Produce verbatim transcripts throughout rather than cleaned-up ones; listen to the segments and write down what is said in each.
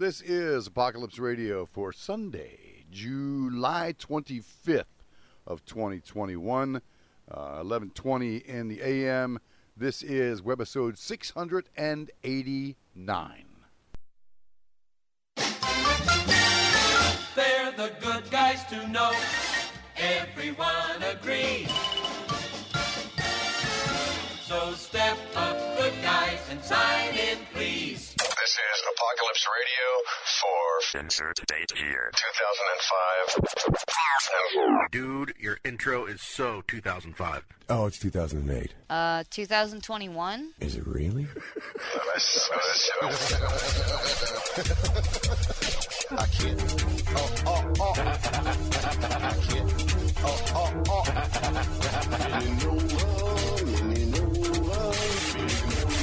This is Apocalypse Radio for Sunday, July twenty-fifth of twenty twenty-one, uh, eleven twenty in the A M. This is webisode six hundred eighty-nine. They're the good guys to know. Everyone agrees. So step up, good guys, and sign in, please. This is Apocalypse Radio for insert date here, two thousand five. Dude, your intro is so two thousand five. Oh, it's two thousand eight. Uh, two thousand twenty-one? Is it really? I can't. Oh, oh, oh. I can't. Oh, oh, oh. You know love, you know love, you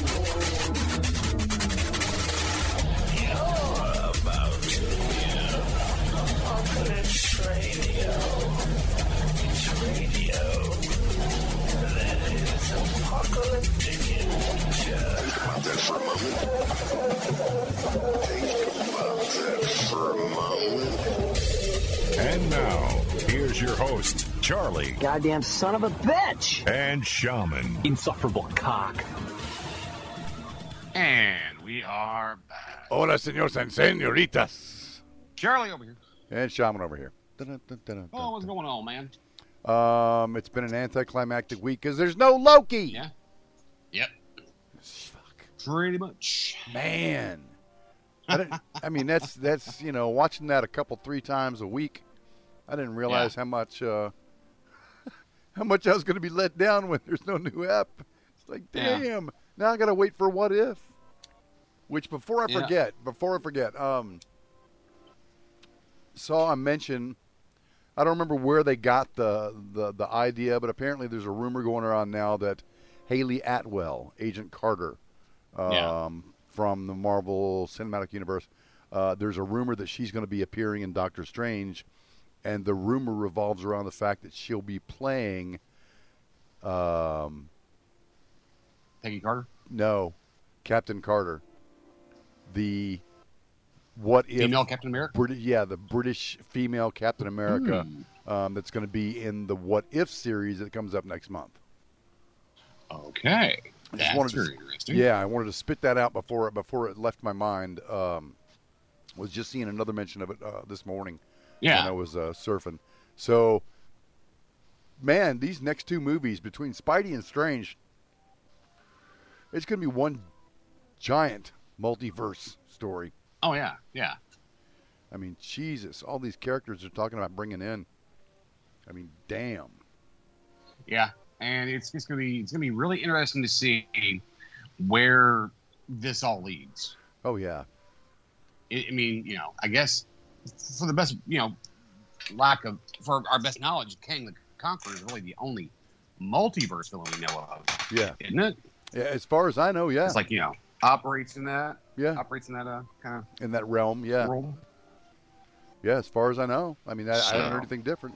You're about to hear Apocalypse Radio. It's radio that is apocalyptic in nature. Think about that for a moment. Think about that for a moment. And now, here's your host, Charlie. Goddamn son of a bitch! And Shaman. Insufferable cock. And we are back. Hola, señores and señoritas. Charlie over here. And Shaman over here. Dun, dun, dun, dun, Oh, what's going on, man? Um, it's been an anticlimactic week because there's no Loki. Yeah. Yep. Fuck. Pretty much. Man. I, didn't, I mean, that's, that's you know, watching that a couple, three times a week, I didn't realize Yeah. how much uh, how much I was going to be let down when there's no new app. It's like, Yeah. damn. Now I got to wait for What If. Which, before I Yeah. forget, before I forget, um, saw a mention, I don't remember where they got the, the, the idea, but apparently there's a rumor going around now that Haley Atwell, Agent Carter, um, Yeah. from the Marvel Cinematic Universe, uh, there's a rumor that she's going to be appearing in Doctor Strange, and the rumor revolves around the fact that she'll be playing, um, Peggy Carter? no, Captain Carter, the what if Female Captain America? Brit- yeah, the British female Captain America Hmm. um, that's going to be in the What If series that comes up next month. Okay. I just That's wanted to- very interesting. Yeah, I wanted to spit that out before it before it left my mind. Um, was just seeing another mention of it uh, this morning Yeah. when I was uh, surfing. So, man, these next two movies between Spidey and Strange, it's going to be one giant multiverse story. Oh, yeah. Yeah. I mean, Jesus, all these characters they're talking about bringing in. I mean, damn. Yeah. And it's, it's going to be it's gonna be really interesting to see where this all leads. Oh, yeah. I I mean, you know, I guess for the best, you know, lack of, for our best knowledge, Kang the Conqueror is really the only multiverse villain we know of. Yeah. Isn't it? Yeah, as far as I know, yeah. It's like, you know, operates in that, yeah, operates in that uh, kind in that realm, yeah. of world. Yeah, as far as I know. I mean, I, I haven't So- heard anything different.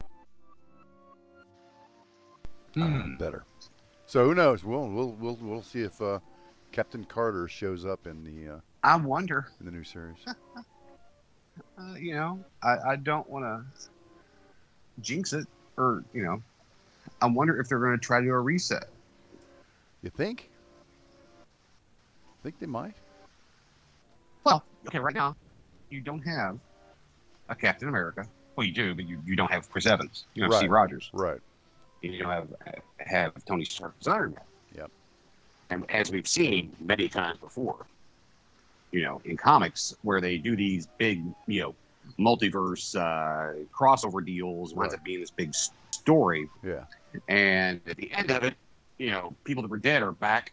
Hmm. Uh, better. So who knows? We'll we'll we'll we'll see if uh, Captain Carter shows up in the uh, I wonder, in the new series. uh, you know, I, I don't want to jinx it, or, you know, I wonder if they're going to try to do a reset. You think? Think they might? Well, okay, right now, you don't have a Captain America. Well, you do, but you, you don't have Chris Evans. You don't have Steve Right. Rogers. Right. You don't have have Tony Stark as Iron Man. Yep. And as we've seen many times before, you know, in comics where they do these big, you know, multiverse uh, crossover deals, winds Right. up being this big s- story. Yeah. And at the end of it, you know, people that were dead are back,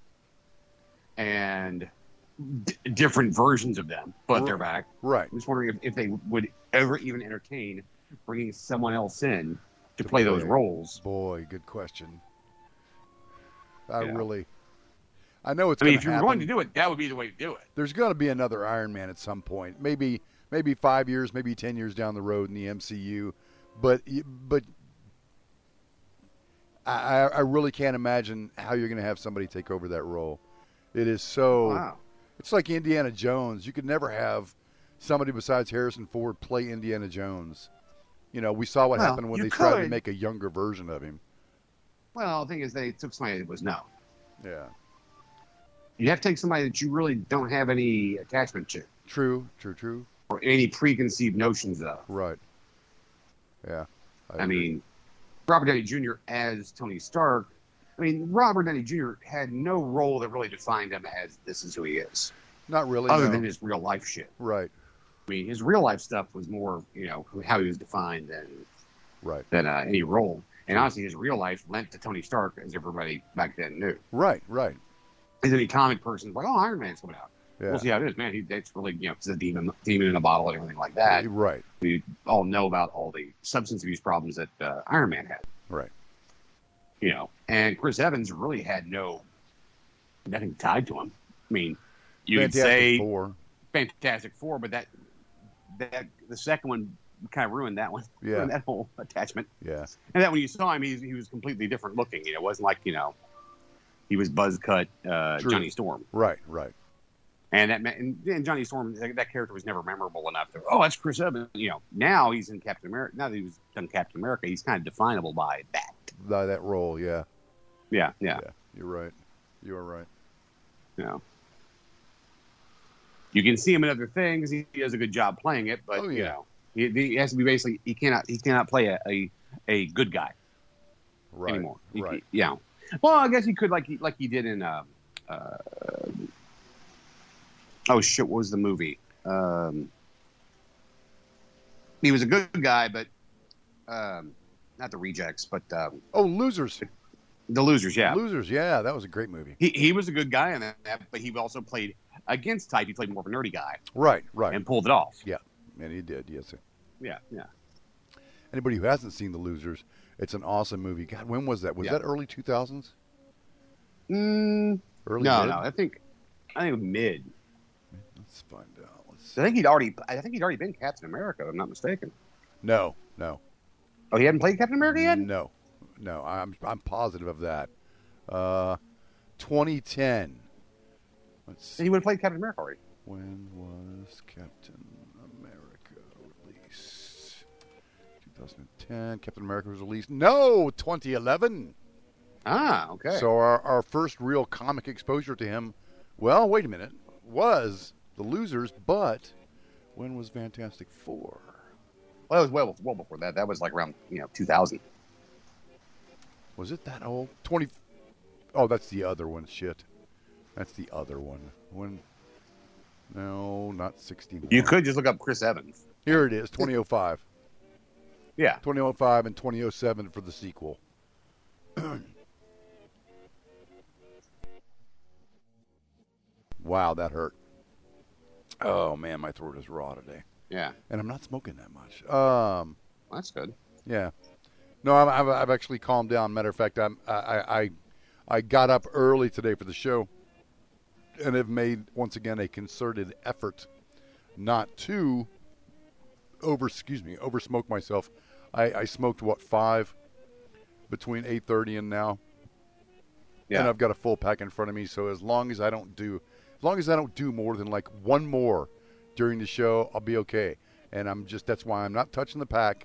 and d- different versions of them, but they're back. Right. I'm just wondering if, if they would ever even entertain bringing someone else in to play those roles. Boy, good question. I Yeah. really, I know it's. I mean, gonna if you're happen. going to do it, that would be the way to do it. There's going to be another Iron Man at some point. Maybe, maybe five years, maybe ten years down the road in the M C U. But, but I, I really can't imagine how you're going to have somebody take over that role. It is so. Wow. It's like Indiana Jones. You could never have somebody besides Harrison Ford play Indiana Jones. You know, we saw what Well, happened when you they tried to could. make a younger version of him. Well, the thing is, they took somebody that was no. Yeah. You have to take somebody that you really don't have any attachment to True, true, true. or any preconceived notions of. Right. Yeah. I, agree. mean, Robert Downey Junior as Tony Stark. I mean, Robert Downey Junior had no role that really defined him as this is who he is, not really. other no. than his real life shit. Right, I mean, his real life stuff was more, you know, how he was defined than right, than uh, any role. And honestly, his real life lent to Tony Stark, as everybody back then knew. right, right. As any comic person, like, oh, Iron Man's coming out. Yeah. We'll see how it is, man. He, it's really, you know, it's a demon, demon in a bottle and everything like that. Right, We all know about all the substance abuse problems that uh, Iron Man had. right. You know, and Chris Evans really had no nothing tied to him. I mean, you Fantastic could say Four. Fantastic Four, but that that the second one kind of ruined that one. Yeah. Ruined that whole attachment. Yeah, And that when you saw him, he, he was completely different looking. You know, it wasn't like, you know, he was buzz cut uh, True. Johnny Storm. right, right. And that ma- and, and Johnny Storm, that, that character was never memorable enough to, oh, that's Chris Evans. You know, now he's in Captain America. Now that he was done Captain America, he's kind of definable by that. By that role, yeah. Yeah, yeah. Yeah, you're right. You are right. You know, you can see him in other things. He, he does a good job playing it, but Oh, you yeah. know, he, he has to be basically he cannot he cannot play a a, a good guy Right, anymore. He- right. he- yeah. Well, I guess he could like he like he did in uh, uh, oh shit, what was the movie? Um, he was a good guy, but um, not the Rejects, but um, Oh, Losers. the Losers. Yeah, Losers, yeah, that was a great movie. he he was a good guy in that, but he also played against type. He played more of a nerdy guy Right, right. and pulled it off. Yeah, and he did, yes. Yeah, yeah. Anybody who hasn't seen The Losers, it's an awesome movie. God, when was that? Was Yeah. that early two thousands? Mm, Early no, mid? no. I think I think mid. Let's find out. Let's I think he'd already. I think he'd already been Captain America. If I'm not mistaken. No, no. Oh, he hadn't played Captain America yet. No, no. I'm I'm positive of that. Uh, twenty ten. Let's see. He would have played Captain America already. When was Captain America released? twenty ten. Captain America was released. No, twenty eleven. Ah, okay. So our, our first real comic exposure to him, well, wait a minute, was The Losers, but when was Fantastic Four? well, that was well, well before that. That was like around you know two thousand. Was it that old? twenty. Oh, that's the other one. Shit. That's the other one. When? No, not sixty-one. You could just look up Chris Evans. Here it is, twenty oh five. Yeah. twenty oh five and twenty oh seven for the sequel. Wow, that hurt. Oh, man, my throat is raw today. Yeah. And I'm not smoking that much. Um, Well, that's good. yeah. No, I'm, I've, I've actually calmed down. Matter of fact, I'm, I, I, I got up early today for the show and have made, once again, a concerted effort not to over, excuse me, over smoke myself. I, I smoked, what, five between eight thirty and now? Yeah. And I've got a full pack in front of me, so as long as I don't do, as long as I don't do more than like one more during the show, I'll be okay. And I'm just, that's why I'm not touching the pack.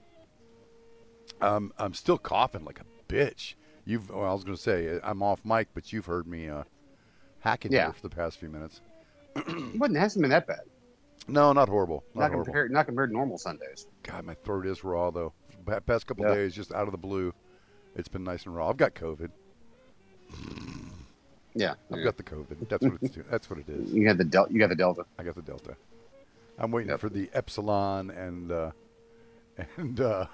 Um, I'm still coughing like a bitch. You've, well, I was going to say, I'm off mic, but you've heard me uh, hacking Yeah. here for the past few minutes. It wasn't hasn't been that bad. No, not horrible. Not, Not, horrible. compared. Not compared to normal Sundays. God, my throat is raw, though. Pa- Past couple Yeah. days, just out of the blue, it's been nice and raw. I've got COVID. Yeah. I've yeah. got the COVID. That's what it's doing. That's what it is. You got the del- You got the Delta. I got the Delta. I'm waiting Yep. for the Epsilon and uh, and uh,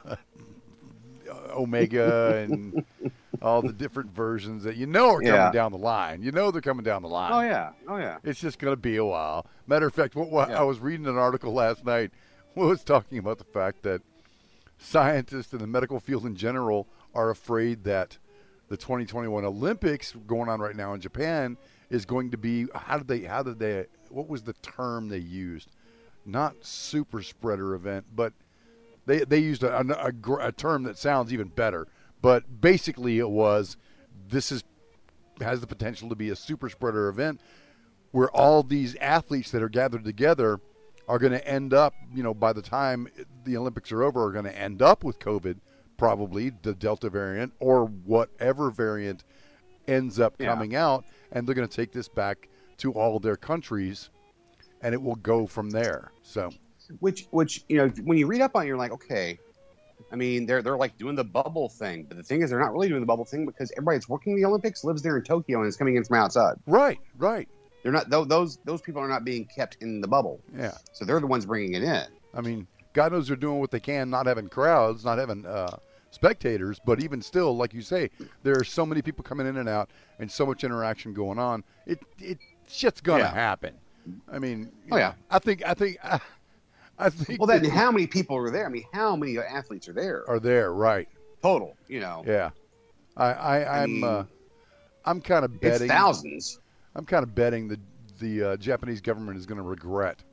Omega and all the different versions that you know are coming Yeah. down the line. You know they're coming down the line. Oh yeah. Oh yeah. It's just going to be a while. Matter of fact, what, what Yeah. I was reading an article last night was talking about the fact that scientists in the medical field in general are afraid that the twenty twenty-one Olympics going on right now in Japan is going to be, how did they, how did they, what was the term they used? Not super spreader event, but they they used a, a, a, gr- a term that sounds even better. But basically it was, this is has the potential to be a super spreader event. where all these athletes that are gathered together are going to end up, you know, by the time the Olympics are over, are going to end up with COVID, probably the Delta variant or whatever variant ends up Yeah. coming out, and they're going to take this back to all their countries, and it will go from there. So, Which, which you know, when you read up on it, you're like, okay. I mean, they're they're like doing the bubble thing, but the thing is, they're not really doing the bubble thing because everybody that's working the Olympics lives there in Tokyo and is coming in from outside. right, right, They're not tho- those those people are not being kept in the bubble, yeah. so they're the ones bringing it in. I mean, God knows they're doing what they can, not having crowds, not having uh, spectators, but even still, like you say, there are so many people coming in and out and so much interaction going on. It it shit's gonna Yeah. happen. I mean, you Oh, know, yeah. I think I think I, I think Well, then that how many people are there? I mean, how many athletes are there are there, right? total? You know, Yeah, I, I I I'm mean, uh, I'm kind of it's betting. thousands. I'm kind of betting the the uh, Japanese government is going to regret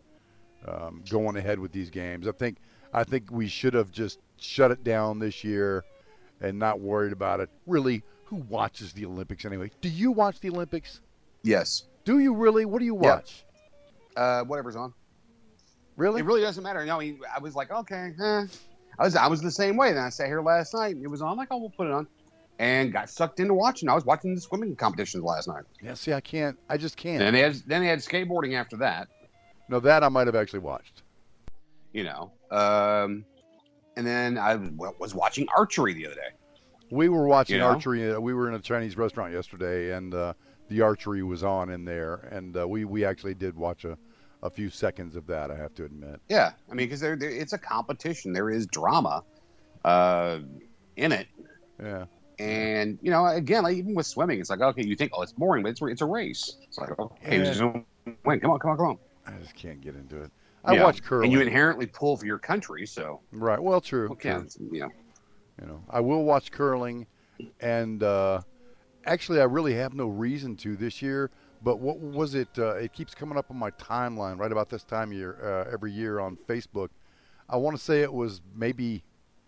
um, going ahead with these games. I think I think we should have just shut it down this year and not worried about it. Really, who watches the Olympics anyway? Do you watch the Olympics? Yes. Do you really? What do you Yeah. watch? Uh, whatever's on. Really? It really doesn't matter. No, I I was like, okay, eh. I was I was the same way. Then I sat here last night. And it was on. I'm like, oh, we'll put it on, and got sucked into watching. I was watching the swimming competitions last night. Yeah. See, I can't. I just can't. And then they had then they had skateboarding after that. No, that I might have actually watched. You know, um, and then I was watching archery the other day. We were watching You know? archery. uh, We were in a Chinese restaurant yesterday, and uh, the archery was on in there, and uh, we we actually did watch a, a few seconds of that. I have to admit. Yeah, I mean, because it's a competition. There is drama uh, in it, Yeah. and you know, again, like even with swimming, it's like, okay, you think, oh, it's boring, but it's it's a race. It's like, okay, Yeah. just win. Come on, come on, come on. I just can't get into it. I Yeah. watch curling. and you inherently pull for your country, so right. Well, true. okay, true. you know. You know, I will watch curling, and uh, actually, I really have no reason to this year. But what was it? Uh, it keeps coming up on my timeline right about this time of year, uh, every year on Facebook. I want to say it was maybe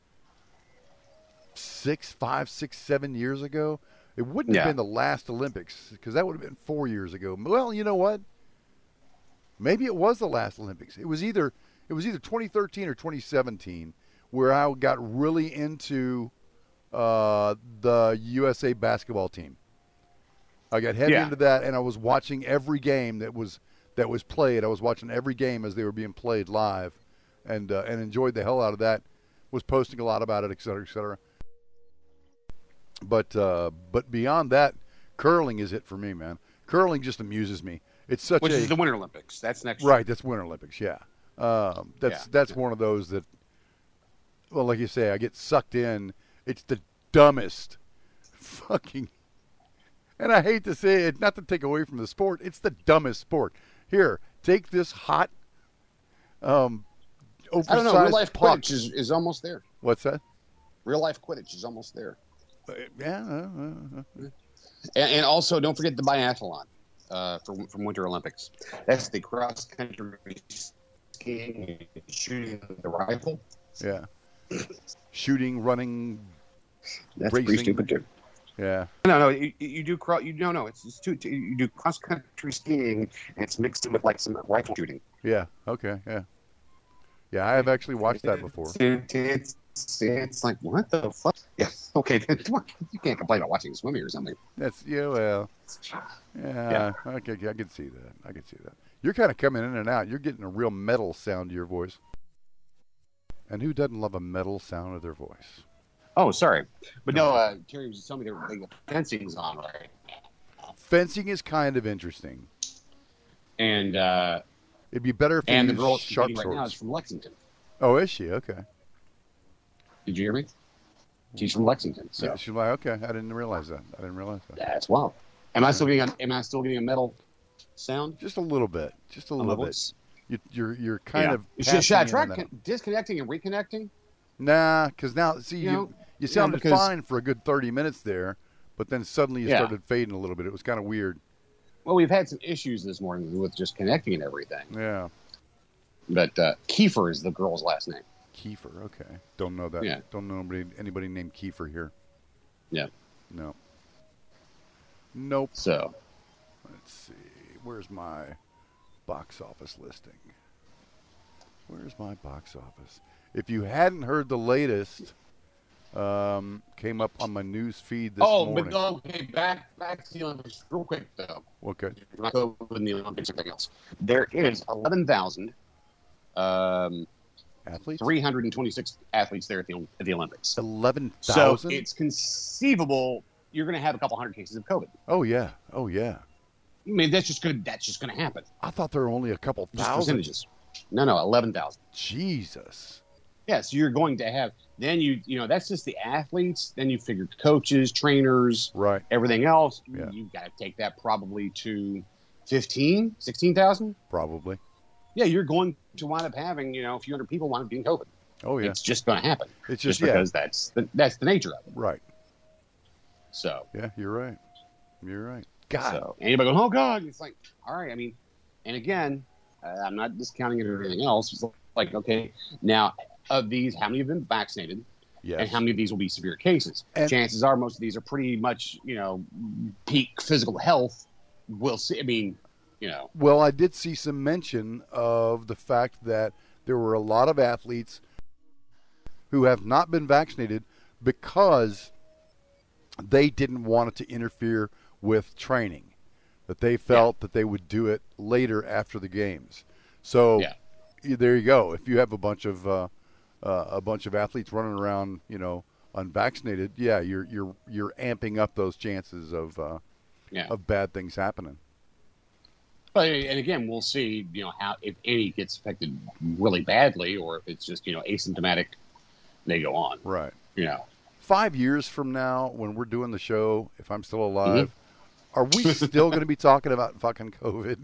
six, five, six, seven years ago. It wouldn't Yeah. have been the last Olympics because that would have been four years ago. Well, you know what? Maybe it was the last Olympics. It was either it was either twenty thirteen or twenty seventeen, where I got really into uh, the U S A basketball team. I got heavy Yeah. into that, and I was watching every game that was that was played. I was watching every game as they were being played live, and uh, and enjoyed the hell out of that. Was posting a lot about it, et cetera, et cetera. But uh, but beyond that, curling is it for me, man. Curling just amuses me. It's such Which a is the Winter Olympics. That's next right. That's Winter Olympics. Yeah, um, that's Yeah. that's one of those that. Well, like you say, I get sucked in. It's the dumbest fucking. And I hate to say it, not to take away from the sport. It's the dumbest sport. Here, take this hot, um, oversized I don't know. Real life puck. Quidditch is, is almost there. What's that? Real life Quidditch is almost there. Uh, Yeah. uh, uh, uh. And, and also, don't forget the biathlon uh, from from Winter Olympics. That's the cross country skiing and shooting the rifle. Yeah. Shooting, running. That's Racing. pretty stupid too. Yeah. No, no, you, you do cross. You no, no. It's, it's too, too. You do cross country skiing, and it's mixed in with like some rifle shooting. Yeah. Okay. Yeah. Yeah, I have actually watched that before. It's, it's, it's like what the fuck? Yeah. Okay. You can't complain about watching swimming or something. That's yeah. Well. Yeah. Okay. I can see that. I can see that. You're kind of coming in and out. You're getting a real metal sound to your voice. And who doesn't love a metal sound of their voice? Oh, sorry, but no. Uh, Terry was just telling me the fencing's on right, Fencing is kind of interesting. and uh, It'd be better if they and the used girl sharp competing right now is swords. from Lexington. Oh, is she? Okay. Did you hear me? She's from Lexington. So Yeah, she's like, okay. I didn't realize that. I didn't realize that. that's wild. Am I still getting? A, am I still getting a metal sound? Just a little bit. Just a little bit. voice? You, you're you're kind Yeah. of. Should, should I passing try in and out. con- disconnecting and reconnecting? Nah, because now see You you know, you sounded because- fine for a good thirty minutes there, but then suddenly you Yeah. started fading a little bit. It was kind of weird. Well, we've had some issues this morning with just connecting and everything. Yeah. But uh, Kiefer is the girl's last name. Kiefer. Okay. Don't know that. Yeah. Don't know anybody anybody named Kiefer here. Yeah. No. Nope. So Let's see. Where's my box office listing? Where's my box office? If you hadn't heard the latest, um, came up on my news feed this oh, morning. but okay, back back to the Olympics real quick though. Okay. We're not going with the Olympics or anything else. There is eleven thousand, um, athletes, three hundred and twenty-six athletes there at the at the Olympics. Eleven So thousand. it's conceivable you're going to have a couple hundred cases of COVID. Oh yeah. Oh yeah. I mean, that's just good. That's just going to happen. I thought there were only a couple Just thousand. percentages. No, no, eleven thousand. Jesus. Yeah, so you're going to have then you you know that's just the athletes. Then you figure coaches, trainers, Right. everything else. Yeah. You got to take that probably to fifteen, sixteen thousand. Probably. Yeah, you're going to wind up having you know a few hundred people wind up getting COVID. Oh yeah. It's just going to happen. It's just, just yeah. because that's the, that's the nature of it. Right. So Yeah, you're right. You're right. God. So anybody goes, oh God, it's like, all right. I mean, and again, uh, I'm not discounting it or anything else. It's like, okay, now of these, how many have been vaccinated, Yes. and how many of these will be severe cases? And- Chances are, most of these are pretty much, you know, peak physical health. We'll see. I mean, you know, Well, I did see some mention of the fact that there were a lot of athletes who have not been vaccinated because they didn't want it to interfere with training, that they felt that they would do it later after the games. So Yeah. y- there you go. If you have a bunch of uh, uh, a bunch of athletes running around, you know, unvaccinated, yeah, you're you're you're amping up those chances of uh, yeah. of bad things happening. But and again, we'll see. You know, how if any gets affected really badly, or if it's just you know asymptomatic, they go on. Right. You know. Five years from now, when we're doing the show, if I'm still alive, Mm-hmm. are we still going to be talking about fucking COVID?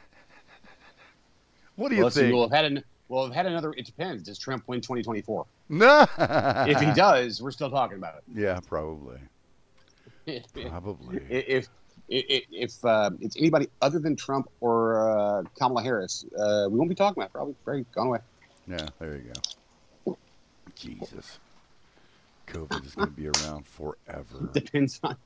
What do you Well, let's see, think? we'll have had an, we'll have had another. It depends. Does Trump win twenty twenty-four? No. If he does, we're still talking about Yeah, probably. it. Probably. If if if uh, it's anybody other than Trump or uh, Kamala Harris, uh, we won't be talking about it. Probably, probably gone away. Yeah, there you go. Jesus. COVID is going to be around forever. Depends on.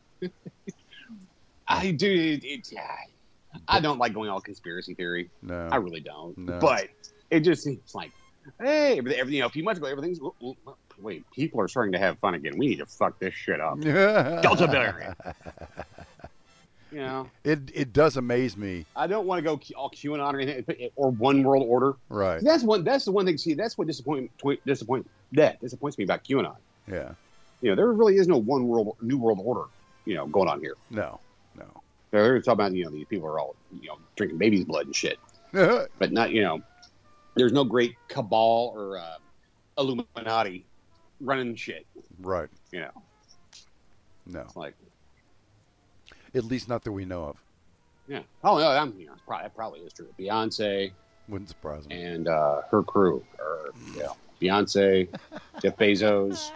I do. It, it, yeah, I don't like going all conspiracy theory. No. I really don't. No. But it just seems like, hey, everything, everything, you know, a few months ago, everything's. oh, oh, oh, wait, people are starting to have fun again. We need to fuck this shit up. Delta variant. You know, It it does amaze me. I don't want to go all QAnon or anything, or one world order. Right. That's one. That's the one thing. See, that's what disappoint, twi- disappoint that disappoints me about QAnon. Yeah. You know, there really is no one world, new world order. You know, going on here. No. No. They're, they're talking about you know these people are all you know drinking baby's blood and shit, but not you know. There's no great cabal or uh, Illuminati running shit. Right. You know, No. it's like At least not that we know of. yeah. Oh no, I'm you know probably, that probably is true. Beyonce Wouldn't surprise me. and uh, her crew, or yeah, Beyonce, Jeff Bezos,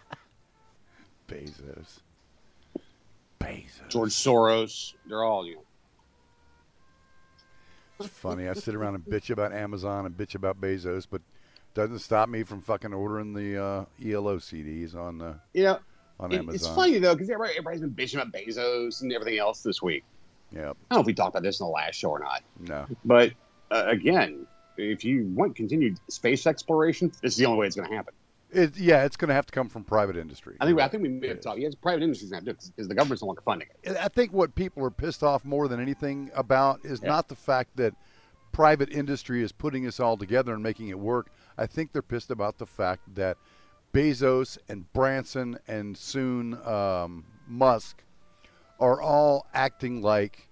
Bezos. Bezos. George Soros. They're all you know. It's funny. I sit around and bitch about Amazon and bitch about Bezos, but doesn't stop me from fucking ordering the uh, E L O C Ds on uh, You know, on it- Amazon. it's funny though because everybody, everybody's been bitching about Bezos and everything else this week. Yep. I don't know if we talked about this in the last show or not, No. but uh, again, if you want continued space exploration, this is the only way it's going to happen. It, yeah, it's going to have to come from private industry. I think I think we may have talked. Yeah, it's private industries have to do because the government's no longer funding it. I think what people are pissed off more than anything about is Yeah. not the fact that private industry is putting this all together and making it work. I think they're pissed about the fact that Bezos and Branson and soon um, Musk are all acting like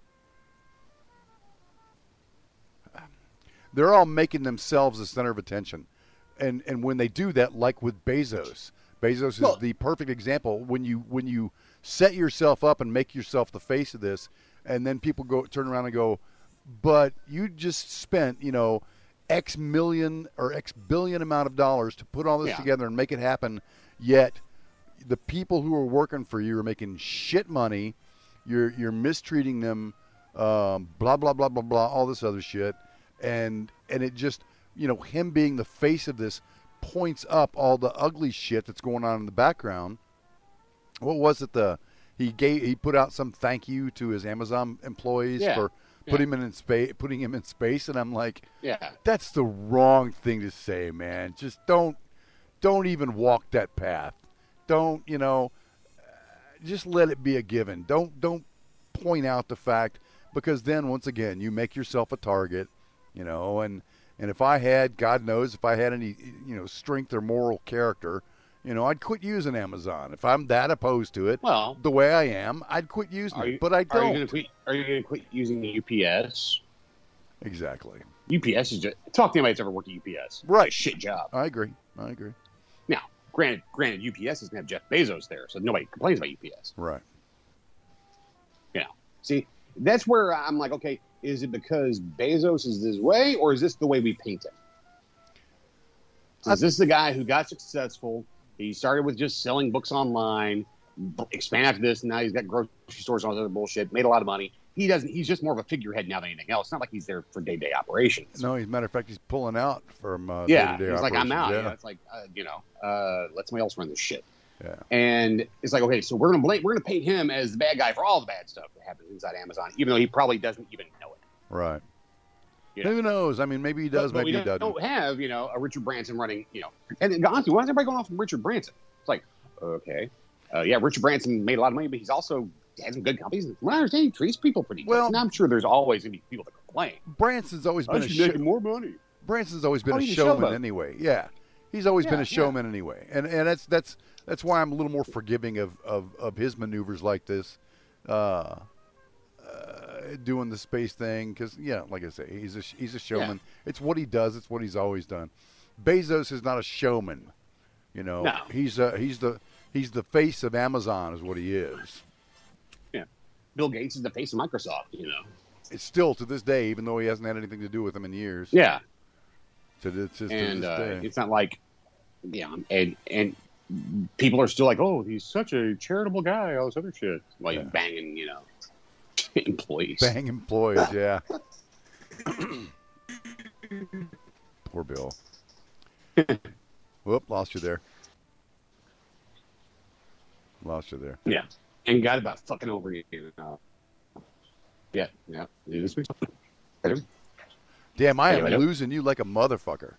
they're all making themselves the center of attention. And and when they do that, like with Bezos, Bezos is Well- the perfect example. When you when you set yourself up and make yourself the face of this, and then people go turn around and go, but you just spent, you know, X million or X billion amount of dollars to put all this Yeah. together and make it happen, yet the people who are working for you are making shit money. You're you're mistreating them, um, blah blah blah blah blah, all this other shit, and and it just, you know, him being the face of this points up all the ugly shit that's going on in the background. What was it? The he gave he put out some thank you to his Amazon employees Yeah. for put Yeah. him in space, putting him in space, and I'm like, Yeah. that's the wrong thing to say, man. Just don't, don't even walk that path. Don't, you know, just let it be a given. Don't, don't point out the fact, because then once again you make yourself a target, you know. And and if I had, God knows, if I had any, you know, strength or moral character, you know, I'd quit using Amazon. If I'm that opposed to it, Well, the way I am, I'd quit using are it. you, But I Are you don't. going to quit? Are you going to quit using the U P S? Exactly. U P S is just talk to anybody that's ever worked at U P S. Right. It's a shit job. I agree. I agree. Now, granted, granted, U P S doesn't have Jeff Bezos there, so nobody complains about U P S. Right. You know, see, that's where I'm like, okay, is it because Bezos is this way, or is this the way we paint him? Is this the guy who got successful? He started with just selling books online, b- expand after this, and now he's got grocery stores and all this other bullshit, made a lot of money. He doesn't. He's just more of a figurehead now than anything else. It's not like he's there for day-to-day operations. No, as a matter of fact, he's pulling out from uh, Yeah, day-to-day he's like, I'm out. operations. Yeah. Yeah. It's like, uh, you know, uh, let somebody else run this shit. Yeah. And it's like, okay, so we're gonna blame, we're gonna paint him as the bad guy for all the bad stuff that happens inside Amazon, even though he probably doesn't even know it. Right. You know? Who knows? I mean, maybe he does, But, but maybe we he don't, doesn't. don't have, you know, a Richard Branson running, you know. And honestly, why is everybody going off from Richard Branson? It's like, okay, uh, yeah, Richard Branson made a lot of money, but he's also had some good companies. From what I understand, he treats people pretty good. Well- And I'm sure there's always going to be people that complain. Branson's always been I a should show- make more money. Branson's always been Oh, a he's a showman showboat. anyway. Yeah, he's always been Yeah, a showman anyway, and and that's that's that's why I'm a little more forgiving of of, of his maneuvers like this, uh, uh, doing the space thing, because yeah, like I say, he's a he's a showman. It's what he does. It's what he's always done. Bezos is not a showman. You know, No. he's a, he's the he's the face of Amazon, is what he is. Yeah. Bill Gates is the face of Microsoft, you know. It's still to this day, even though he hasn't had anything to do with them in years. Yeah. To this, to And this uh, day. it's not like, yeah, and and people are still like, oh, he's such a charitable guy, all this other shit. While Yeah. he's banging, you know, employees. Bang employees, yeah. Poor Bill. Whoop, lost you there. Lost you there. Yeah. And got about fucking over you. know. Yeah, yeah. This week. Damn, I am Anyway, nope. losing you like a motherfucker.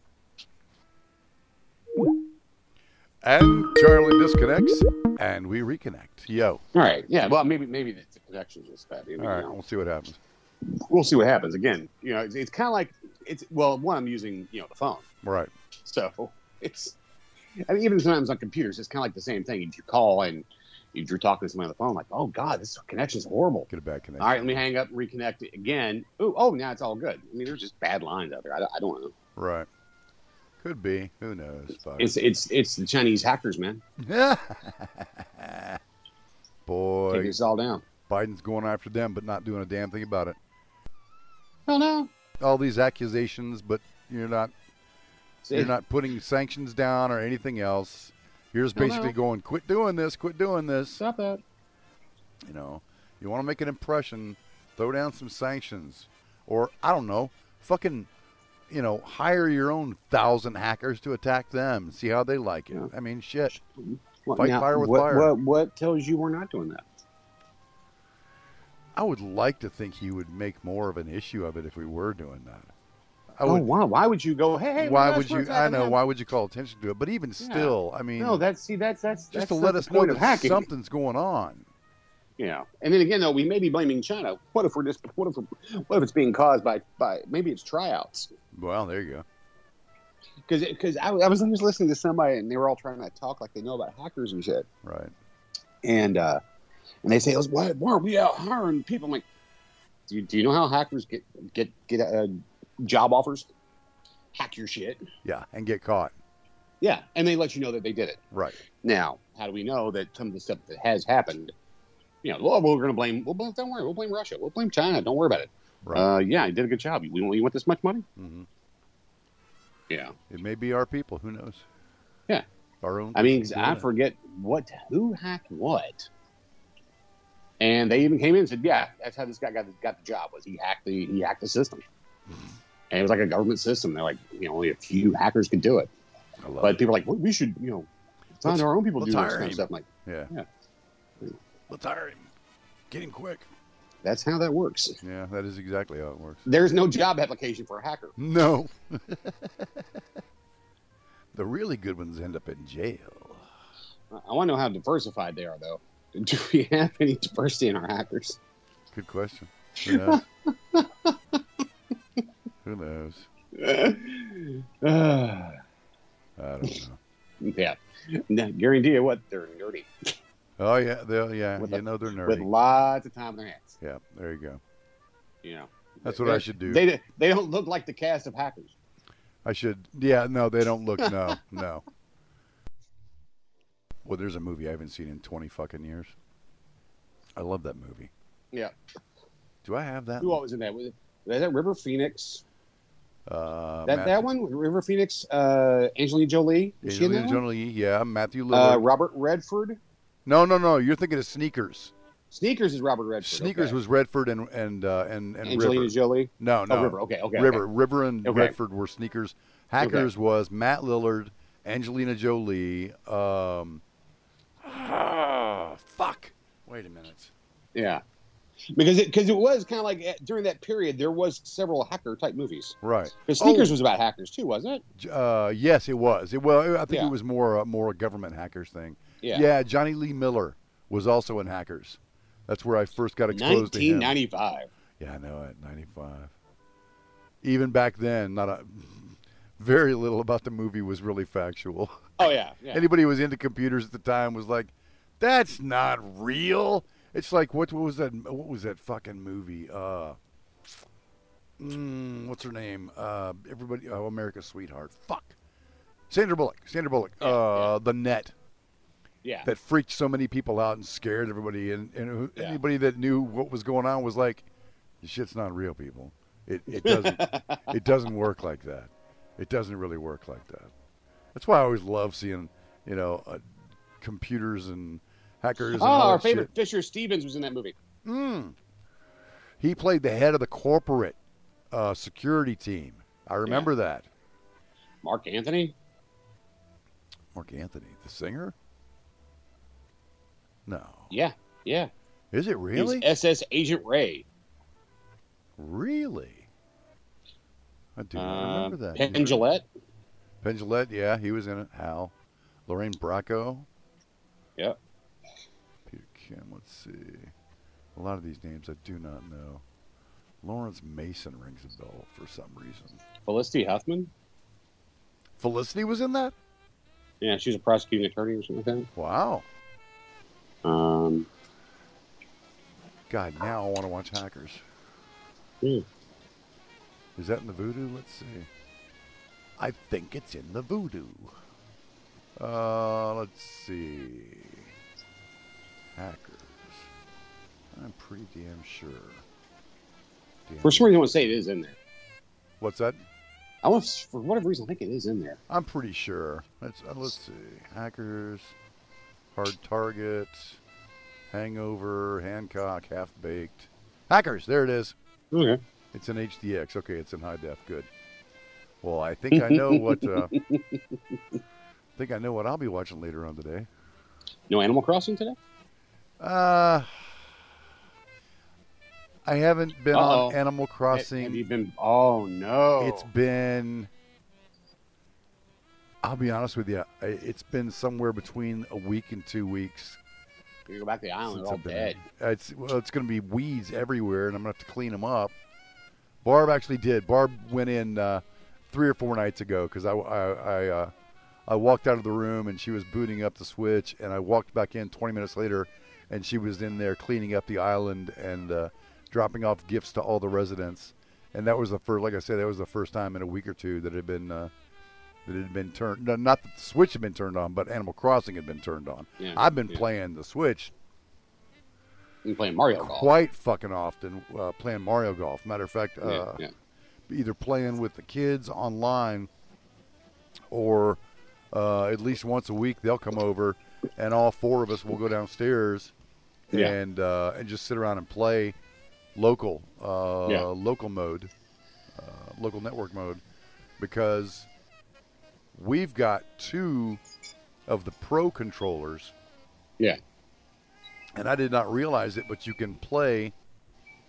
And Charlie disconnects, and we reconnect. Yo. All right. Yeah. Well, maybe maybe the connection's just bad. Maybe, All right, you know. we'll see what happens. We'll see what happens. Again, you know, it's, it's kind of like it's well, one, I'm using you know the phone, Right. so it's. I mean, even sometimes on computers, it's kind of like the same thing. If you call and if you're talking to somebody on the phone, like, oh god, this connection's horrible. Get a bad connection. All right, let me hang up and reconnect it again. Ooh, oh, now it's all good. I mean, there's just bad lines out there. I, don't- I don't know. Right. Could be. Who knows? Fuck. It's it's it's the Chinese hackers, man. Boy, Taking us all down. Biden's going after them, but not doing a damn thing about it. Oh no. All these accusations, but you're not See? you're not putting sanctions down or anything else. You're just No, no. basically going, quit doing this, quit doing this. Stop that. You know, you want to make an impression, throw down some sanctions, or I don't know, fucking, you know, hire your own thousand hackers to attack them and see how they like it. Yeah. I mean, shit. Well, Fight now, fire with what, fire. What, what tells you we're not doing that? I would like to think he would make more of an issue of it if we were doing that. I Oh, would, wow. Why would you go, hey, hey, why well, would that's you? what's I know. happening. Why would you call attention to it? But even still, I mean, No, that's, see, that's, that's, just that's to not let the us know point that of hacking. something's going on. You know, and then again, though, we may be blaming China. What if we're just, what if, we're, what if it's being caused by, by, maybe it's tryouts? Well, there you go. Because, because I, I was just listening to somebody and they were all trying to talk like they know about hackers and shit. Right. And, uh, and they say, why, why are we out hiring people? I'm like, do you, do you know how hackers get, get, get, uh, job offers? Hack your shit. Yeah, and get caught. Yeah, and they let you know that they did it. Right. Now, how do we know that some of the stuff that has happened, you know, well, we're going to blame, we'll blame, don't worry, we'll blame Russia. We'll blame China. Don't worry about it. Right. Uh, yeah, he did a good job. We want, you want this much money? Mm-hmm. Yeah. It may be our people. Who knows? Yeah. Our own. I mean, people I doing it. forget what, who hacked what. And they even came in and said, yeah, that's how this guy got the, got the job, was he hacked the, he hacked the system. And it was like a government system. They're like, you know, only a few hackers could do it. I love But it. people are like, well, we should, you know, find Let's- our own people let's do this hire kind him. of stuff. I'm like, Yeah. yeah. Let's hire him. Get him quick. That's how that works. Yeah, that is exactly how it works. There's no job application for a hacker. No. The really good ones end up in jail. I want to know how diversified they are, though. Do we have any diversity in our hackers? Good question. Who knows? Who knows? Uh, I don't know. yeah. No, guarantee you what, they're nerdy. Oh, yeah. They'll, yeah. With you a- know they're nerdy. With lots of time in their hands. Yeah, there you go. You know. That's what They're- I should do. They, they don't look like the cast of Hackers. I should. Yeah, no, they don't look. No, no. Well, there's a movie I haven't seen in twenty fucking years. I love that movie. Yeah. Do I have that? Who all was in that? Was, it, was that River Phoenix? Uh, That that one? River Phoenix? Uh, Angelina Jolie? Was she in that Angelina one? Jolie, yeah. Matthew Uh, Lillard. Robert Redford? no, no, no. You're thinking of Sneakers. Sneakers is Robert Redford. Sneakers okay. was Redford and and uh, and and Angelina River. Jolie? No, no. Oh, River. Okay, okay. River, okay. River, and Okay. Redford were Sneakers. Hackers was Matt Lillard, Angelina Jolie. Um, ah, fuck. Wait a minute. Yeah. Because it, cause it was kind of like uh, during that period, there was several hacker type movies. Right. Because Sneakers Oh. was about hackers too, wasn't it? Uh, yes, it was. It, well, I think Yeah. it was more uh, more a government hackers thing. Yeah. Yeah, Johnny Lee Miller was also in Hackers. That's where I first got exposed to nineteen him. ninety-five. Yeah, I know it. ninety-five. Even back then, not a very little about the movie was really factual. Oh, yeah. yeah. Anybody who was into computers at the time was like, "That's not real." It's like what, what was that? What was that fucking movie? Uh, mm, what's her name? Uh, everybody, oh, America's Sweetheart. Fuck. Sandra Bullock. Sandra Bullock. Yeah, uh, The Net. Yeah. That freaked so many people out and scared everybody, and, and who, Yeah. anybody that knew what was going on was like, "This shit's not real, people. It it doesn't it doesn't work like that. It doesn't really work like that." That's why I always love seeing, you know, uh, computers and hackers. And Oh, all our that favorite shit. Fisher Stevens was in that movie. Mm. He played the head of the corporate uh, security team. I remember that. Mark Anthony? Mark Anthony, the singer? No. Yeah, yeah. Is it He was really? S S Agent Ray. Really? I do not Uh, remember that. Penn Jillette? Penn Jillette, yeah, he was in it. Hal. Lorraine Bracco. Yep. Peter Kim, let's see. A lot of these names I do not know. Lawrence Mason rings a bell for some reason. Felicity Huffman? Felicity was in that? Yeah, she was a prosecuting attorney or something like Wow. that. Um, God, now I want to watch Hackers. hmm. Is that in the Voodoo? Let's see. I think it's in the Voodoo. Uh, let's see. Hackers. I'm pretty damn sure. Damn For some reason, I want to say it is in there. What's that? I want, for whatever reason, I think it is in there. I'm pretty sure. Let's uh, let's see. Hackers, Hard Target, Hangover, Hancock, Half Baked. Hackers. There it is. Okay. It's in H D X. Okay, it's in high def. Good. Well, I think I know what. Uh, I think I know what I'll be watching later on today. No Animal Crossing today? Uh, I haven't been Uh-oh. on Animal Crossing. Have you been? Oh no! It's been. I'll be honest with you. I- It's been somewhere between a week and two weeks. You go back to the island, since they're all I've been- dead. It's well, it's going to be weeds everywhere, and I'm going to have to clean them up. Barb actually did. Barb went in uh, three or four nights ago because I I I, uh, I walked out of the room and she was booting up the Switch, and I walked back in twenty minutes later, and she was in there cleaning up the island and uh, dropping off gifts to all the residents. And that was the first, like I said, that was the first time in a week or two that it had been uh, that it had been turned. No, not that the Switch had been turned on, but Animal Crossing had been turned on. Yeah, I've been yeah. playing the Switch You playing Mario Golf? quite fucking often, uh, playing Mario Golf. Matter of fact, uh, yeah, yeah. either playing with the kids online or uh, at least once a week they'll come over and all four of us will go downstairs Yeah. and uh, and just sit around and play local uh, Yeah. local mode, uh, local network mode, because we've got two of the pro controllers. Yeah. And I did not realize it, but you can play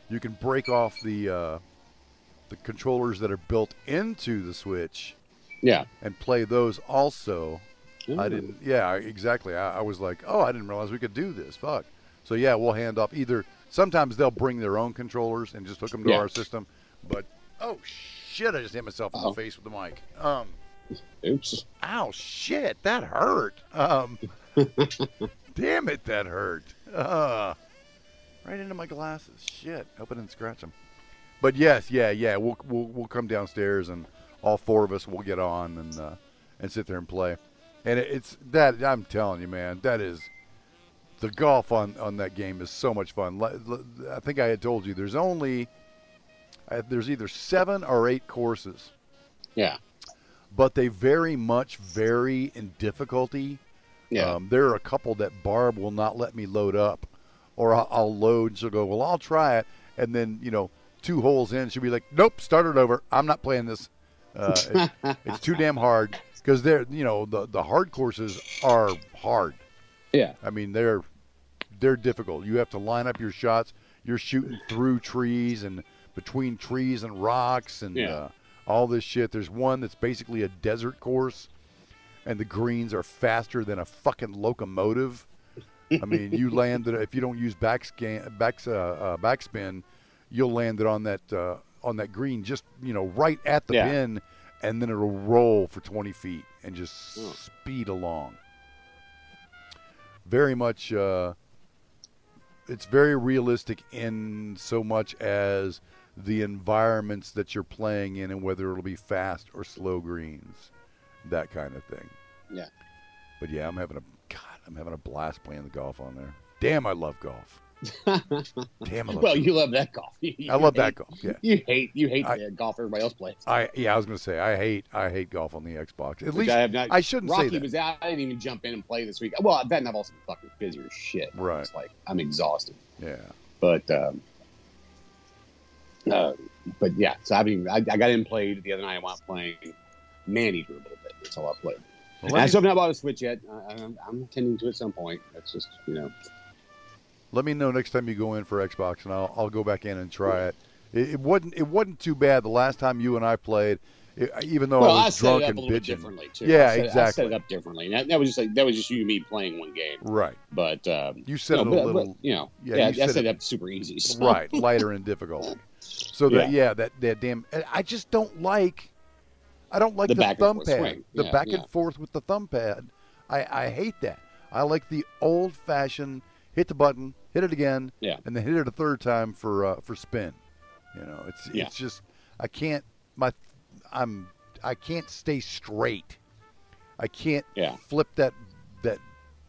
You can break off the uh, the controllers that are built into the Switch. Yeah. And play those also. Ooh. I didn't. Yeah, exactly. I, I was like, oh, I didn't realize we could do this. Fuck. So yeah, we'll hand off either. Sometimes they'll bring their own controllers and just hook them to Yeah. our system. But oh shit, I just hit myself in Uh-oh. the face with the mic. Um, Oops. ow, shit, that hurt. Um, damn it, that hurt. Uh, right into my glasses. Shit, hope I didn't scratch them. But yes, yeah, yeah, we'll we'll we'll come downstairs and all four of us will get on and uh, and sit there and play. And it, it's that I'm telling you, man, that is the golf on, on that game is so much fun. Li- li- I think I had told you there's only uh, there's either seven or eight courses. Yeah. But they very much vary in difficulty. Yeah. Um, there are a couple that Barb will not let me load up, or I'll, I'll load. She'll go, well, I'll try it, and then you know, two holes in, she'll be like, nope, start it over. I'm not playing this. Uh, it, it's too damn hard because they're, you know, the the hard courses are hard. Yeah. I mean, they're they're difficult. You have to line up your shots. You're shooting through trees and between trees and rocks and Yeah. uh, all this shit. There's one that's basically a desert course, and the greens are faster than a fucking locomotive. I mean, you land it if you don't use backscan, backs, uh, uh, backspin, you'll land it on that uh, on that green, just you know, right at the Yeah. pin, and then it'll roll for twenty feet and just Oh. speed along. Very much, uh, it's very realistic in so much as the environments that you're playing in and whether it'll be fast or slow greens, that kind of thing. Yeah. But yeah, I'm having a God, I'm having a blast playing the golf on there. Damn, I love golf. Damn, I love Well, golf. you love that golf. You I love that hate- golf. Yeah. You hate you hate I- the golf everybody else plays. I yeah, I was gonna say I hate I hate golf on the Xbox. At Which least I have not. I shouldn't Rocky say that. was out. I didn't even jump in and play this week. Well, then I've also been fucking busy as shit. Right. It's like I'm exhausted. Yeah. But um, uh, but yeah. So I mean, I, I got in and played the other night. I went playing Maneater a little bit. That's all I played. Well, And I let, still me, have not bought a Switch yet. I, I'm, I'm intending to at some point. That's just you know. let me know next time you go in for Xbox, and I'll I'll go back in and try it. It, it wasn't it wasn't too bad the last time you and I played. It, even though Well, I I was set drunk it up and a little bit bitching. differently too. Yeah, I set, exactly. I set it up differently. And that, that was just like that was just you and me playing one game. Right. But um, You set no, it a but- little. but, you know, yeah, yeah, you I set set it- it up super easy. So. Right, lighter in difficulty. So that yeah, that that damn. I just don't like. I don't like The the, back and thumb forth pad. swing. The Yeah, back yeah. and forth with the thumb pad. I I hate that. I like the old fashioned hit the button, hit it again, Yeah. and then hit it a third time for uh, for spin. You know, it's Yeah. it's just I can't my I'm I can't stay straight. I can't Yeah. flip that that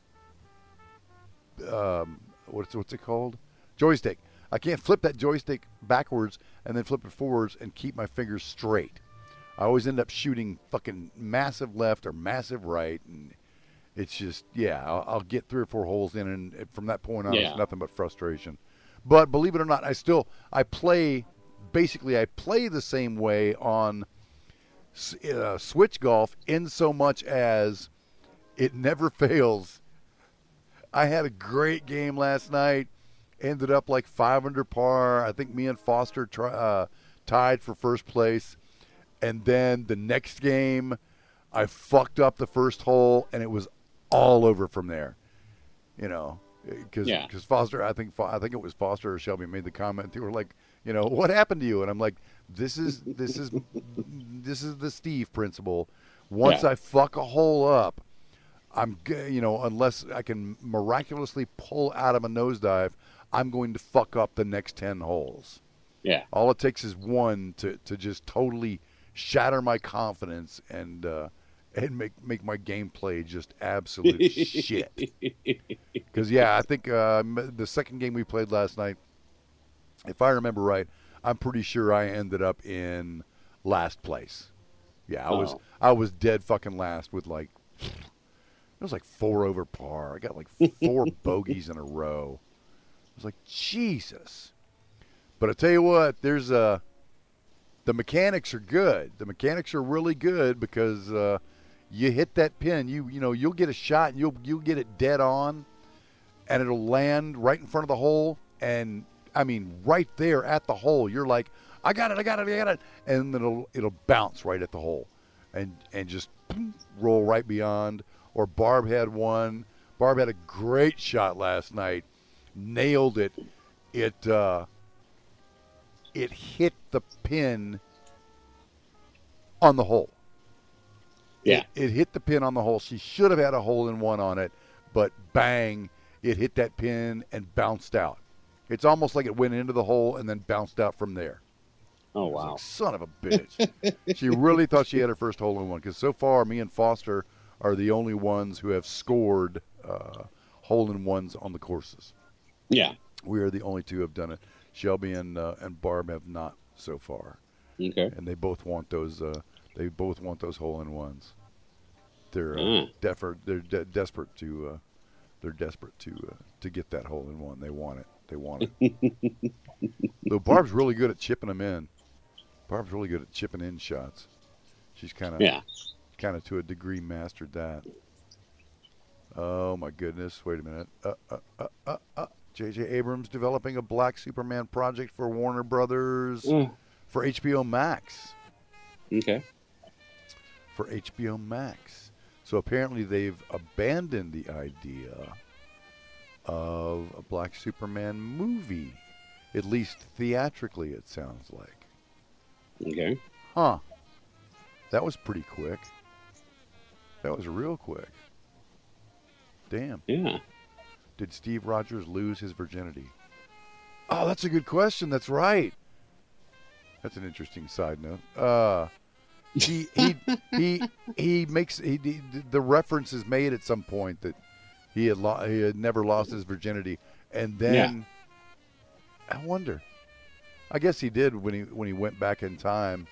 um what's what's it called? Joystick. I can't flip that joystick backwards and then flip it forwards and keep my fingers straight. I always end up shooting fucking massive left or massive right, and it's just yeah. I'll, I'll get three or four holes in, and from that point on, Yeah. it's nothing but frustration. But believe it or not, I still I play basically I play the same way on uh, Switch golf in so much as it never fails. I had a great game last night. Ended up like five under par. I think me and Foster try, uh, tied for first place. And then the next game, I fucked up the first hole, and it was all over from there. You know, because Yeah. Foster, I think Fo- I think it was Foster or Shelby made the comment. They were like, you know, what happened to you? And I'm like, this is this is this is the Steve principle. Once Yeah. I fuck a hole up, I'm g- you know, unless I can miraculously pull out of a nosedive, I'm going to fuck up the next ten holes. Yeah. All it takes is one to, to just totally shatter my confidence and uh, and make make my gameplay just absolute shit. Because yeah, I think uh, m- the second game we played last night, if I remember right, I'm pretty sure I ended up in last place. Yeah, I was Oh. I was dead fucking last with like it was like four over par. I got like four bogeys in a row. I was like, Jesus. But I tell you what, there's uh, the mechanics are good. The mechanics are really good because uh, you hit that pin, you you know, you'll get a shot and you'll you'll get it dead on, and it'll land right in front of the hole, and I mean, right there at the hole. You're like, I got it, I got it, I got it. And then it'll, it'll bounce right at the hole and, and just boom, roll right beyond. Or Barb had one. Barb had a great shot last night. Nailed it. It, uh, it hit the pin on the hole. Yeah. It, it hit the pin on the hole. She should have had a hole in one on it, but bang, it hit that pin and bounced out. It's almost like it went into the hole and then bounced out from there. Oh, wow. Like, son of a bitch. She really thought she had her first hole in one because so far me and Foster are the only ones who have scored uh, hole in ones on the courses. Yeah. We are the only two who have done it. Shelby and uh, and Barb have not so far. Okay. And they both want those. Uh, they both want those hole in ones. They're uh, Mm. defer, They're de- desperate to. Uh, they're desperate to uh, to get that hole in one. They want it. They want it. Though Barb's really good at chipping them in. Barb's really good at chipping in shots. She's kind of Yeah. kind of to a degree mastered that. Oh my goodness! Wait a minute. Uh, uh, uh, uh, uh. J J Abrams developing a Black Superman project for Warner Brothers Mm. for H B O Max. Okay. For H B O Max. So apparently they've abandoned the idea of a Black Superman movie, at least theatrically. It sounds like. Okay. Huh. That was pretty quick. That was real quick. Damn. Yeah. Did Steve Rogers lose his virginity? Oh, that's a good question. That's right. That's an interesting side note. Uh, he he he he makes he, he the reference is made at some point that he had lo- he had never lost his virginity, and then I wonder. I guess he did when he when he went back in time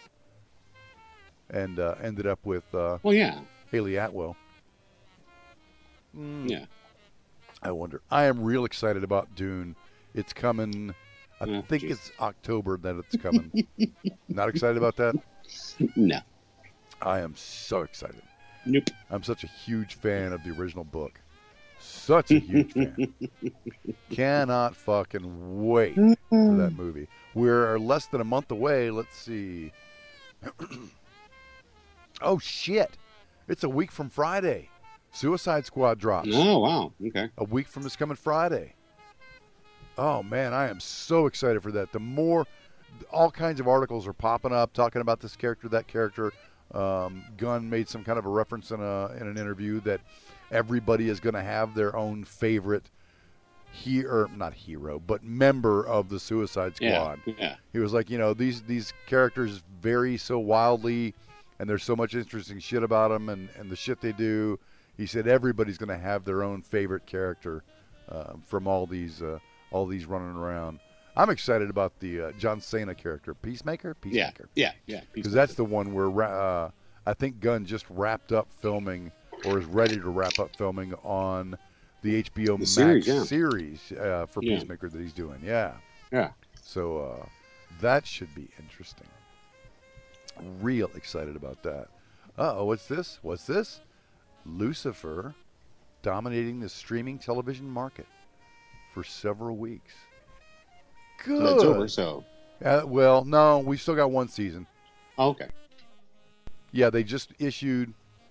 and uh, ended up with uh, Well, yeah. Haley Atwell. Mm. Yeah. I wonder. I am real excited about Dune. It's coming. I Oh, think geez. it's October that it's coming. Not excited about that? No. I am so excited. Nope. I'm such a huge fan of the original book. Such a huge fan. Cannot fucking wait for that movie. We're less than a month away. Let's see. Oh, shit. It's a week from Friday. Suicide Squad drops. Oh, wow. Okay. A week from this coming Friday. Oh, man, I am so excited for that. The more, all kinds of articles are popping up talking about this character, that character. Um, Gunn made some kind of a reference in a in an interview that everybody is going to have their own favorite hero, not hero, but member of the Suicide Squad. Yeah. Yeah. He was like, you know, these these characters vary so wildly, and there's so much interesting shit about them, and, and the shit they do. He said everybody's going to have their own favorite character uh, from all these uh, all these running around. I'm excited about the uh, John Cena character, Peacemaker. Yeah. Peacemaker. Yeah. Yeah. Because that's the one where uh, I think Gunn just wrapped up filming or is ready to wrap up filming on the H B O The Max series, yeah. series uh, for Yeah. Peacemaker that he's doing. Yeah. Yeah. So uh, that should be interesting. Real excited about that. Uh-oh, what's this? What's this? Lucifer dominating the streaming television market for several weeks. Good. So it's over, so. Uh, well, no, we still got one season. Oh, okay. Yeah, they just issued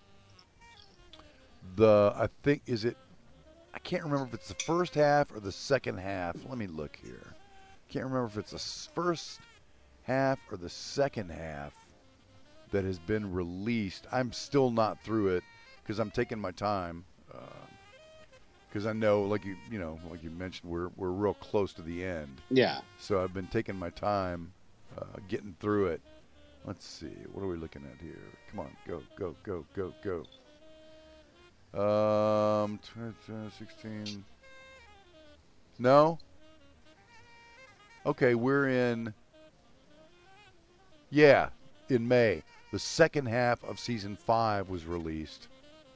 the, I think, is it, I can't remember if it's the first half or the second half. Let me look here. Can't remember if it's the s- first half or the second half that has been released. I'm still not through it because I'm taking my time. Because I know, like you, you know, like you mentioned, we're we're real close to the end. Yeah. So I've been taking my time, uh, getting through it. Let's see, what are we looking at here? Come on, go, go, go, go, go. Um, sixteen. No. Okay, we're in. Yeah, in May. The second half of season five was released.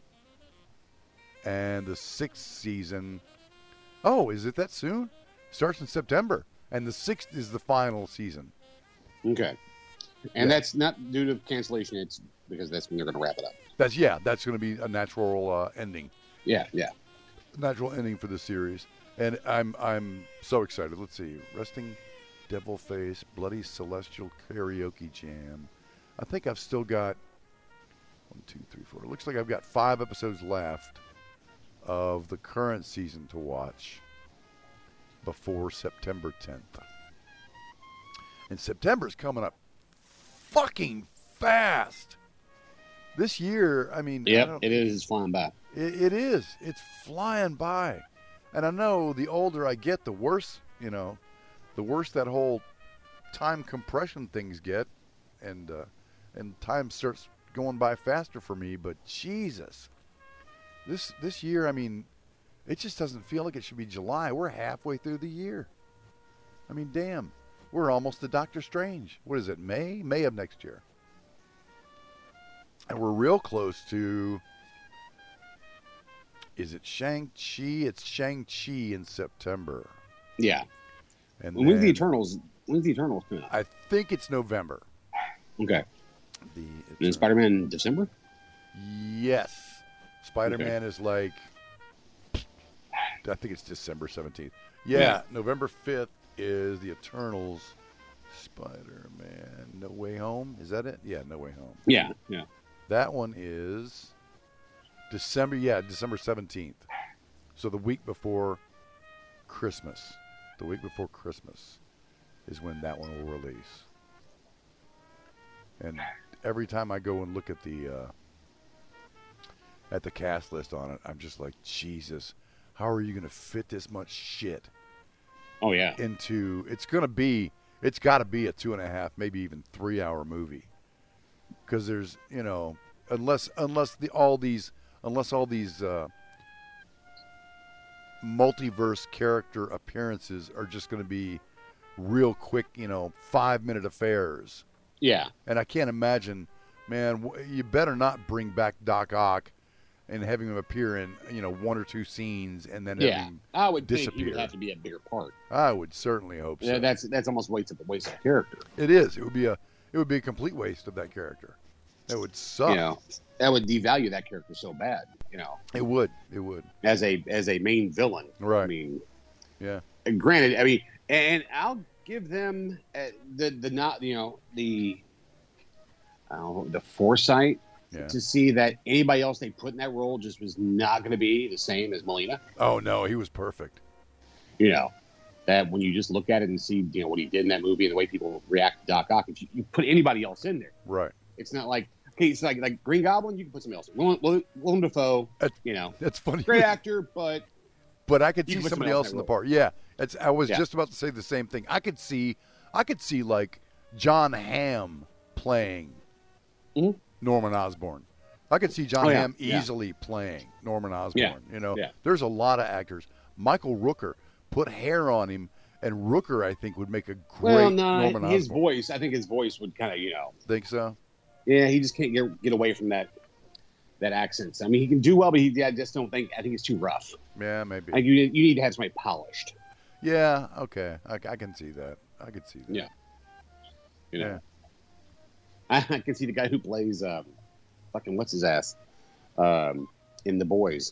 And the sixth season, oh, is it that soon? Starts in September. And the sixth is the final season. Okay. And Yeah. that's not due to cancellation. It's because that's when they're going to wrap it up. That's, yeah, that's going to be a natural uh, ending. Yeah, yeah. Natural ending for the series. And I'm I'm so excited. Let's see. Resting Devil Face, Bloody Celestial Karaoke Jam. I think I've still got one, two, three, four. It looks like I've got five episodes left of the current season to watch before September tenth. And September's coming up fucking fast. This year, I mean... Yep, I don't, it is. It's flying by. It, it is. It's flying by. And I know the older I get, the worse, you know, the worse that whole time compression things get. And, uh, and time starts going by faster for me. But Jesus, this this year, I mean, it just doesn't feel like it should be July. We're halfway through the year. I mean, damn. We're almost to Doctor Strange. What is it, May? May of next year. And we're real close to, is it Shang-Chi? It's Shang-Chi in September. Yeah. And well, when's the then- Eternals? When's the Eternals coming out? I think it's November. Okay. The And then Spider-Man in December? Yes. Spider-Man is like, I think it's December seventeenth. Yeah, Yeah. November fifth is the Eternals. Spider-Man No Way Home. Is that it? Yeah, No Way Home. Yeah, yeah. That one is December, yeah, December seventeenth. So the week before Christmas. The week before Christmas is when that one will release. And every time I go and look at the uh, at the cast list on it, I'm just like, Jesus, how are you going to fit this much shit Oh, yeah. into, it's going to be, it's got to be a two and a half, maybe even three hour movie. Because there's, you know, unless unless the all these unless all these uh, multiverse character appearances are just going to be real quick, you know, five minute affairs. Yeah. And I can't imagine, man, w- you better not bring back Doc Ock and having him appear in, you know, one or two scenes and then Yeah. have him I would think disappear. he would have to be a bigger part. I would certainly hope so. Yeah, that's that's almost waste of waste of character. It is. It would be a it would be a complete waste of that character. It would suck. You know, that would devalue that character so bad. You know, It would. It would. as a as a main villain. Right. I mean, Yeah. and granted, I mean, and I'll give them uh, the the not you know the I don't know, the foresight Yeah. to see that anybody else they put in that role just was not going to be the same as Molina. Oh no, he was perfect. You know, that when you just look at it and see you know what he did in that movie and the way people react to Doc Ock, if you, you put anybody else in there, Right. it's not like okay, it's like like Green Goblin, you can put somebody else. Willem, Willem, Willem Dafoe, Uh, you know, That's funny. great actor, but But I could You see can put somebody somebody else else in in the that part. Yeah. It's I was Yeah. just about to say the same thing. I could see I could see like John Hamm playing Mhm. Norman Osborn. I could see John Oh, yeah. Hamm Yeah. easily playing Norman Osborn. You know, Yeah. there's a lot of actors. Michael Rooker, put hair on him, and Rooker I think would make a great well, no, Norman his Osborn. voice. I think his voice would kind of you know, Think so? yeah, he just can't get get away from that that accent. I mean, he can do well, but he, I just don't think. I think it's too rough. Yeah, maybe. I think you you need to have somebody polished. yeah. Okay. I, I can see that. I can see that. Yeah. You know, I, I can see the guy who plays um, fucking what's his ass um, in The Boys.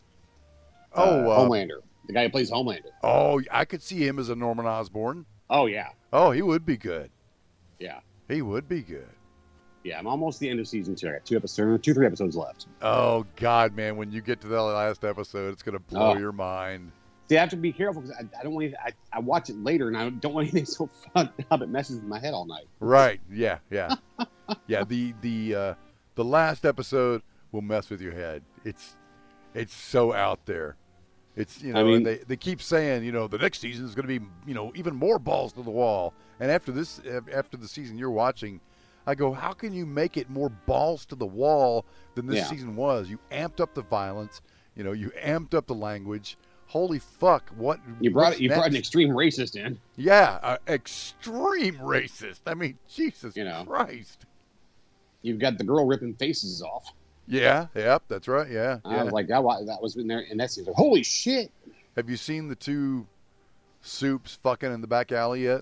Oh, uh, uh, Homelander. The guy who plays Homelander. Oh, I could see him as a Norman Osborn. Oh yeah, Oh, he would be good. yeah, He would be good. yeah. I'm almost at the end of season two. I got two episodes, two three episodes left. Oh God, man! When you get to the last episode, it's gonna blow Oh. your mind. See, I have to be careful because I, I don't want. I, I watch it later, and I don't want anything so fucked up it messes with my head all night. Right? Yeah, yeah, yeah. The the uh, the last episode will mess with your head. It's it's so out there. It's you know, I mean- and they they keep saying you know the next season is going to be you know even more balls to the wall. And after this, after the season you're watching, I go, how can you make it more balls to the wall than this Yeah. season was? You amped up the violence. You know, you amped up the language. Holy fuck! What You brought what's you brought an next? extreme racist in. Yeah, uh, extreme racist. I mean, Jesus You know. Christ. You've got the girl ripping faces off. Yeah, yep, that's right. Yeah, I yeah. was like, that wa- that was in there, and that's like, holy shit. Have you seen the two soups fucking in the back alley yet?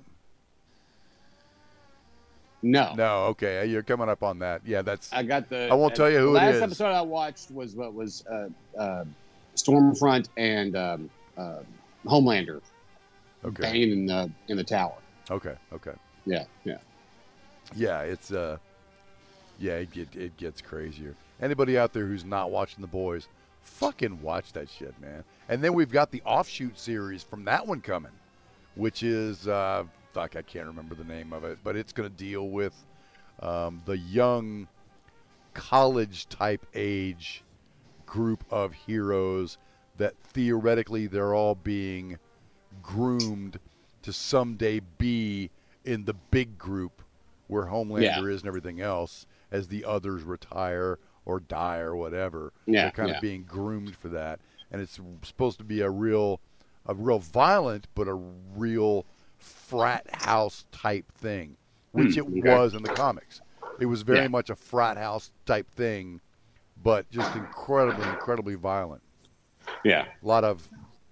No, No. Okay, you're coming up on that. Yeah, that's. I got the. I won't uh, tell you who the it last is. episode I watched was what was uh, uh, Stormfront and um, uh, Homelander Okay. banging in the in the tower. Okay. Okay. Yeah, yeah. Yeah, it's uh, yeah, it get it gets crazier. Anybody out there who's not watching The Boys, fucking watch that shit, man. And then we've got the offshoot series from that one coming, which is uh, fuck, I can't remember the name of it, but it's going to deal with um, the young college type age group of heroes that theoretically they're all being groomed to someday be in the big group where Homelander Yeah. is and everything else as the others retire or die or whatever. Yeah, They're kind yeah. of being groomed for that. And it's supposed to be a real a real violent but a real frat house type thing, which Hmm, it okay. was in the comics. It was very Yeah. much a frat house type thing, but just incredibly, incredibly violent. Yeah. A lot of,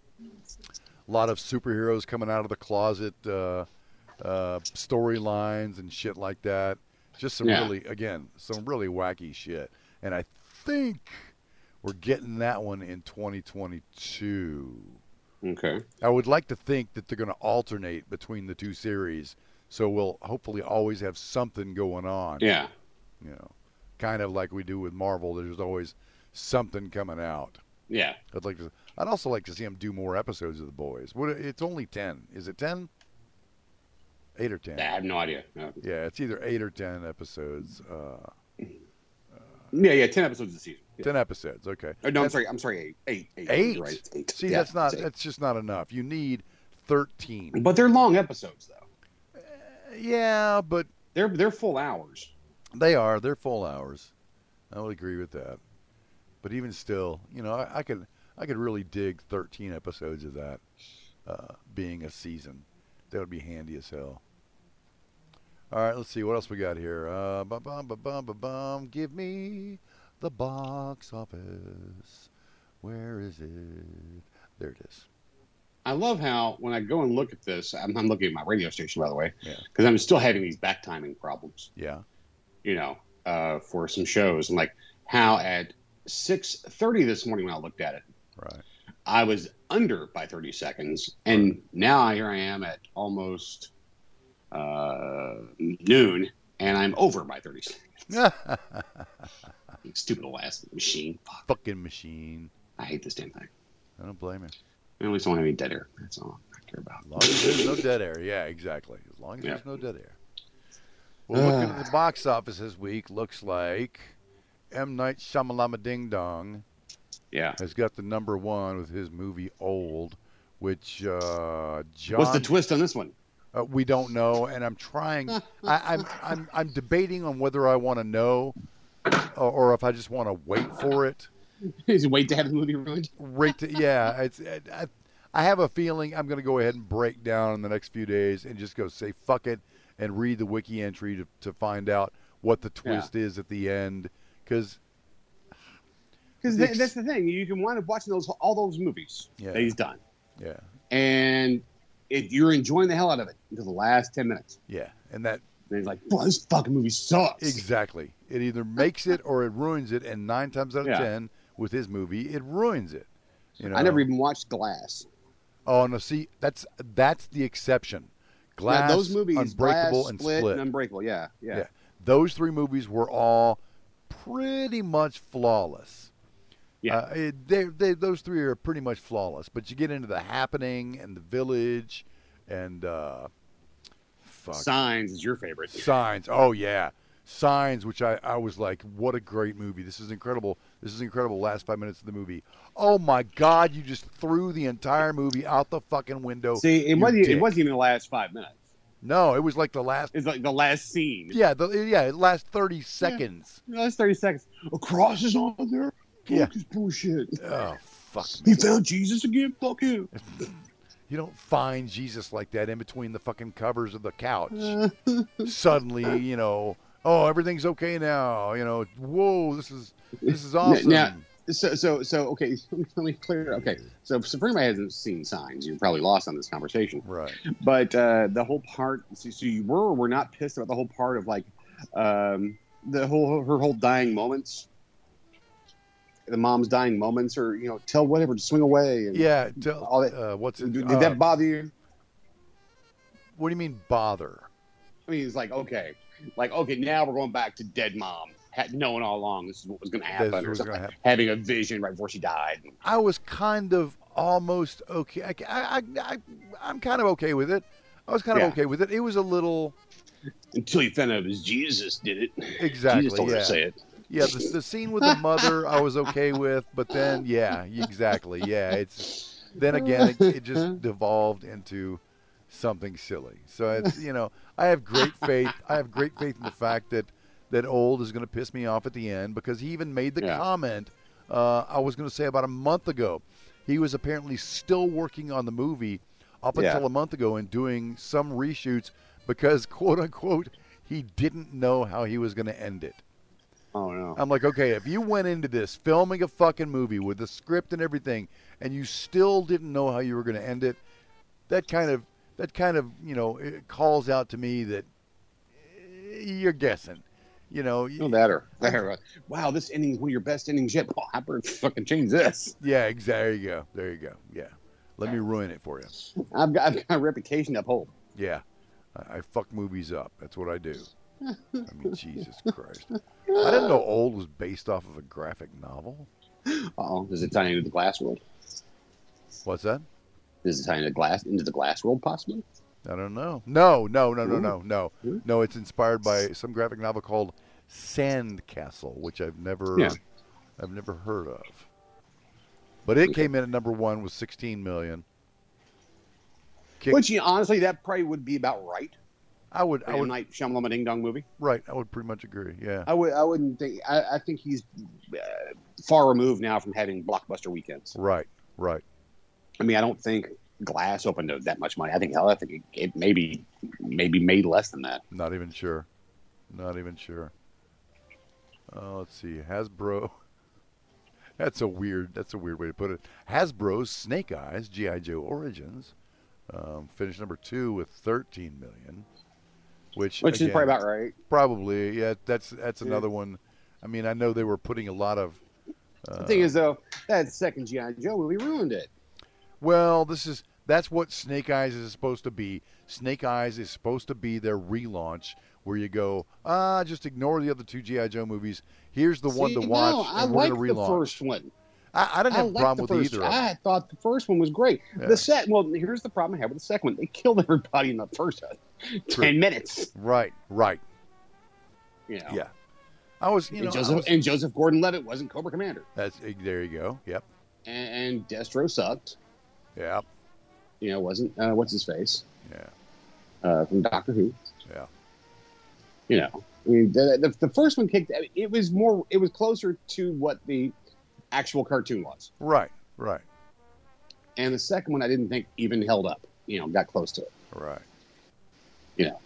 lot of superheroes coming out of the closet, uh, uh, storylines and shit like that. Just some Yeah. really, again, some really wacky shit. And I think we're getting that one in twenty twenty-two. Okay. I would like to think that they're going to alternate between the two series, so we'll hopefully always have something going on. Yeah. You know, kind of like we do with Marvel. There's always something coming out. Yeah. I'd like to. I'd also like to see them do more episodes of The Boys. What? It's only ten. Is it ten? Eight or ten? I have no idea. No. Yeah, it's either eight or ten episodes. Uh, Yeah, yeah. Ten episodes a season. Yeah. ten episodes. Okay. Oh, no, I'm That's- sorry. I'm sorry. Eight. Eight. Eight. Eight. You're right. It's eight. See, Yeah, that's not. it's eight. That's just not enough. You need thirteen. But they're long episodes, though. Yeah, but They're they're full hours. they are. They're full hours. I would agree with that. But even still, you know, I, I could I could really dig thirteen episodes of that uh, being a season. That would be handy as hell. All right, let's see what else we got here. Uh, bum bum bum bum bum bum. Give me the box office. Where is it? There it is. I love how when I go and look at this, I'm, I'm looking at my radio station, by the way, Yeah. because I'm still having these back timing problems. Yeah. You know, uh, for some shows, and like how at six thirty this morning when I looked at it, Right. I was under by thirty seconds, and now here I am at almost uh, noon, and I'm over by thirty seconds. Stupid old ass machine. Fuck. Fucking machine. I hate this damn thing. I don't blame you. I at least don't have any dead air. That's all I care about. As long as there's no dead air. Yeah, exactly. As long as Yeah. there's no dead air. Well, looking at the box office this week, looks like M. Night Shyamalama Ding Dong Yeah. has got the number one with his movie Old, which uh, John. What's the twist on this one? Uh, we don't know, and I'm trying. I, I'm I'm I'm debating on whether I want to know, or, or if I just want to wait for it. Is it wait to have the movie ruined? Right. To, yeah. It's. I, I have a feeling I'm going to go ahead and break down in the next few days and just go say fuck it and read the wiki entry to to find out what the twist is at the end, because. Because Ex- that's the thing. You can wind up watching those all those movies Yeah. that he's done, Yeah. and it, you're enjoying the hell out of it until the last ten minutes. Yeah. And that. And he's like, "Boy, this fucking movie sucks." Exactly. It either makes it or it ruins it, and nine times out of Yeah. ten with his movie, it ruins it. You know. I never even watched Glass. Oh no! See, that's that's the exception. Glass, Yeah, those movies, Unbreakable, Glass, and Split, Split. and Unbreakable. Yeah, yeah, Yeah, those three movies were all pretty much flawless. Yeah. Uh, it, they, they, those three are pretty much flawless. But you get into The Happening and The Village, and uh, fuck, Signs is your favorite. Signs. Oh yeah, Signs. Which I, I was like, what a great movie! This is incredible. This is incredible. Last five minutes of the movie. Oh my God! You just threw the entire movie out the fucking window. See, it you wasn't. dick. It wasn't even the last five minutes. No, it was like the last. It's like the last scene. Yeah, the yeah, the last thirty seconds. The last thirty seconds. A cross is on there. Fuck Yeah. this bullshit. Oh fuck! He found Jesus again. Fuck him. You don't find Jesus like that in between the fucking covers of the couch. Suddenly, you know, oh, everything's okay now. You know, whoa, this is this is awesome. Now, so so so okay. Let me clear. Okay, so, so for anybody who hasn't seen Signs, you're probably lost on this conversation. Right. But uh, the whole part. So, so you were or were not pissed about the whole part of like um, the whole her whole dying moments. the mom's dying moments, or you know, tell whatever to swing away. And Yeah. Tell, all that. uh, what's it? Did uh, that bother you? What do you mean bother? I mean, it's like okay, like okay, now we're going back to dead mom, had knowing all along this is what was going to This happen, or was something, gonna happen. having a vision right before she died. I was kind of almost okay. I, I, I, I'm kind of okay with it. I was kind of Yeah. okay with it. It was a little Until you found out it was Jesus did it. exactly. Jesus told her yeah. to say it. Yeah, the, the scene with the mother I was okay with, but then yeah, exactly. Yeah, it's then again it, it just devolved into something silly. So it's you know I have great faith. I have great faith in the fact that that Old is going to piss me off at the end because he even made the Yeah. comment uh, I was going to say about a month ago. He was apparently still working on the movie up Yeah. until a month ago and doing some reshoots because quote unquote he didn't know how he was going to end it. Oh no. I'm like, okay, if you went into this filming a fucking movie with the script and everything, and you still didn't know how you were going to end it, that kind of that kind of you know it calls out to me that eh, you're guessing. You know, No matter. Wow, this ending is one of your best endings yet. Oh, I better fucking change this. yeah, exactly. There you go. There you go. Yeah, let me ruin it for you. I've got, I've got a reputation to uphold. Yeah, I, I fuck movies up. That's what I do. I mean, Jesus Christ. I didn't know Old was based off of a graphic novel. Uh-oh. Does it tie into the glass world? What's that? Does it tie into glass into the glass world possibly? I don't know. No, no, no, no, no, no. Ooh. No, it's inspired by some graphic novel called Sandcastle, which I've never Yeah. I've never heard of. But it came in at number one with sixteen million. Kick, Which, you know, honestly, that probably would be about right. I would For I a M. would Night Shyamalan Ding Dong movie. right, I would pretty much agree. Yeah. I would. I wouldn't think. I, I think he's uh, far removed now from having blockbuster weekends. Right, right. I mean, I don't think Glass opened to that much money. I think hell, I think it, it maybe maybe made less than that. Not even sure. Not even sure. Uh, let's see. Hasbro. That's a weird. That's a weird way to put it. Hasbro's Snake Eyes G I. Joe Origins um, finished number two with thirteen million, which Which again, is probably about right. Probably, yeah. That's that's Yeah. another one. I mean, I know they were putting a lot of. Uh, The thing is, though, that second G I. Joe movie ruined it. Well, this is that's what Snake Eyes is supposed to be. Snake Eyes is supposed to be their relaunch, where you go, ah, just ignore the other two G I. Joe movies. Here's the one See, to watch, no, I and we're like going the to relaunch. first one. I, I didn't I have a liked problem the with first. either. Of them. I thought the first one was great. Yeah. The set. Well, here's the problem I have with the second one. They killed everybody in the first uh, True. ten minutes. Right, right, You know. yeah. I was, you And know, I Joseph was- and Joseph Gordon-Levitt wasn't Cobra Commander, that's there. You go. Yep, and, and Destro sucked. yep, You know, wasn't uh, what's his face yeah, uh, from Doctor Who. yeah. You know, I mean, the, the, the first one kicked. I mean, it was more. It was closer to what the actual cartoon was, Right, right, and the second one I didn't think even held up. You know, got close to it. right. You know,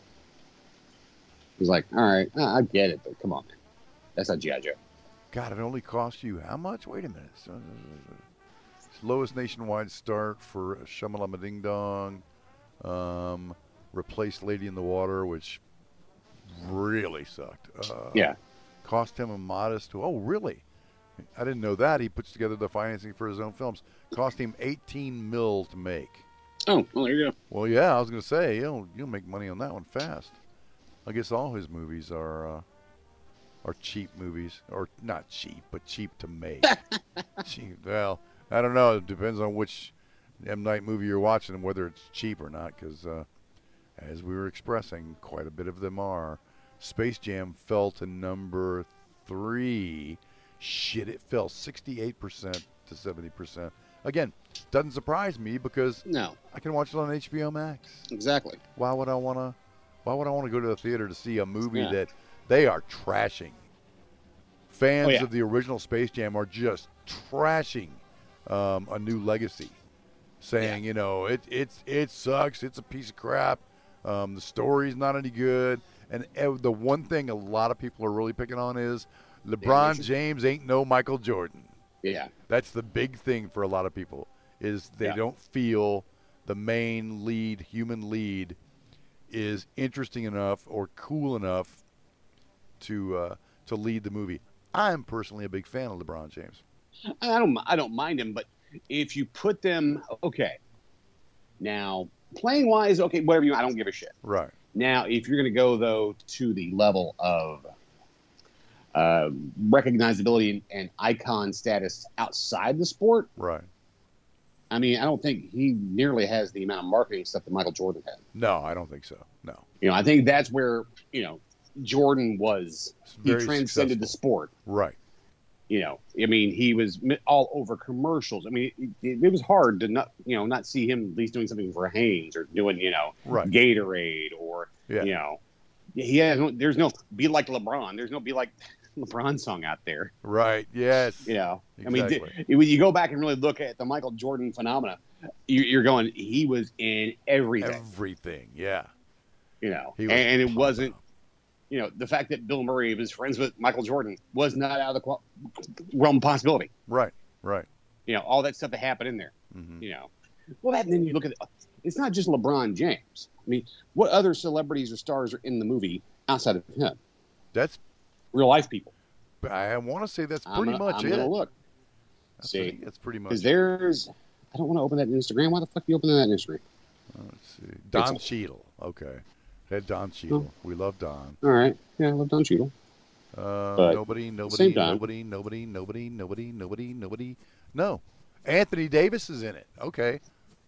it was like, all right, I I get it, but come on, man. That's not G I. Joe. God, it only cost you how much? Wait a minute. So, it's lowest nationwide start for Shamalama Ding Dong. Um, replaced Lady in the Water, which really sucked. Uh, Yeah. Cost him a modest. Oh, really? I didn't know that. He puts together the financing for his own films. Cost him eighteen mil to make. Oh, well, there you go. Well, yeah, I was going to say you'll you'll make money on that one fast. I guess all his movies are uh, are cheap movies, or not cheap, but cheap to make. cheap. Well, I don't know. It depends on which M. Night movie you're watching and whether it's cheap or not. Because uh, as we were expressing, quite a bit of them are. Space Jam fell to number three. Shit, it fell sixty-eight percent to seventy percent. Again, doesn't surprise me because No, I can watch it on H B O Max. exactly. Why would I want to? Why would I want to go to the theater to see a movie Yeah. that they are trashing? Fans Oh, yeah. of the original Space Jam are just trashing um, A New Legacy, saying, you know, it it's it sucks, it's a piece of crap, um, the story's not any good, and ev- the one thing a lot of people are really picking on is LeBron animation. James ain't no Michael Jordan. Yeah, That's the big thing for a lot of people is they Yeah. don't feel the main lead, human lead, is interesting enough or cool enough to uh, to lead the movie. I'm personally a big fan of LeBron James. I don't I don't mind him, but if you put them okay, now playing wise, okay, whatever you I don't give a shit. Right. Now, if you're going to go though to the level of uh, recognizability and, and icon status outside the sport, Right. I mean, I don't think he nearly has the amount of marketing stuff that Michael Jordan had. No, I don't think so. No. You know, I think that's where, you know, Jordan was, he Very transcended the sport. Right. You know, I mean, he was all over commercials. I mean, it, it was hard to not, you know, not see him at least doing something for Hanes or doing, you know, Right. Gatorade or, Yeah. you know, he has no, there's no be like LeBron. There's no be like LeBron song out there. Right. Yes. You know, Exactly. I mean, d- when you go back and really look at the Michael Jordan phenomena, you, you're going, he was in everything. Everything. Yeah. You know, He and, was and it pumped wasn't, up. you know, the fact that Bill Murray was friends with Michael Jordan was not out of the qual- realm of possibility. Right. Right. You know, all that stuff that happened in there. Mhm. You know, well, that, and then you look at it, it's not just LeBron James. I mean, what other celebrities or stars are in the movie outside of him? That's. Real life people. I want to say that's I'm pretty gonna, much I'm it. gonna look. That's See, pretty- that's pretty much. because it. there's, I don't want to open that Instagram. Why the fuck are you opening that Instagram? Let's see. Don It's- Cheadle. Okay. Had Don Cheadle. We love Don. All right, yeah, I love Don Cheadle. Uh, But nobody, nobody, same time- nobody, nobody, nobody, nobody, nobody, nobody. No. Anthony Davis is in it. Okay.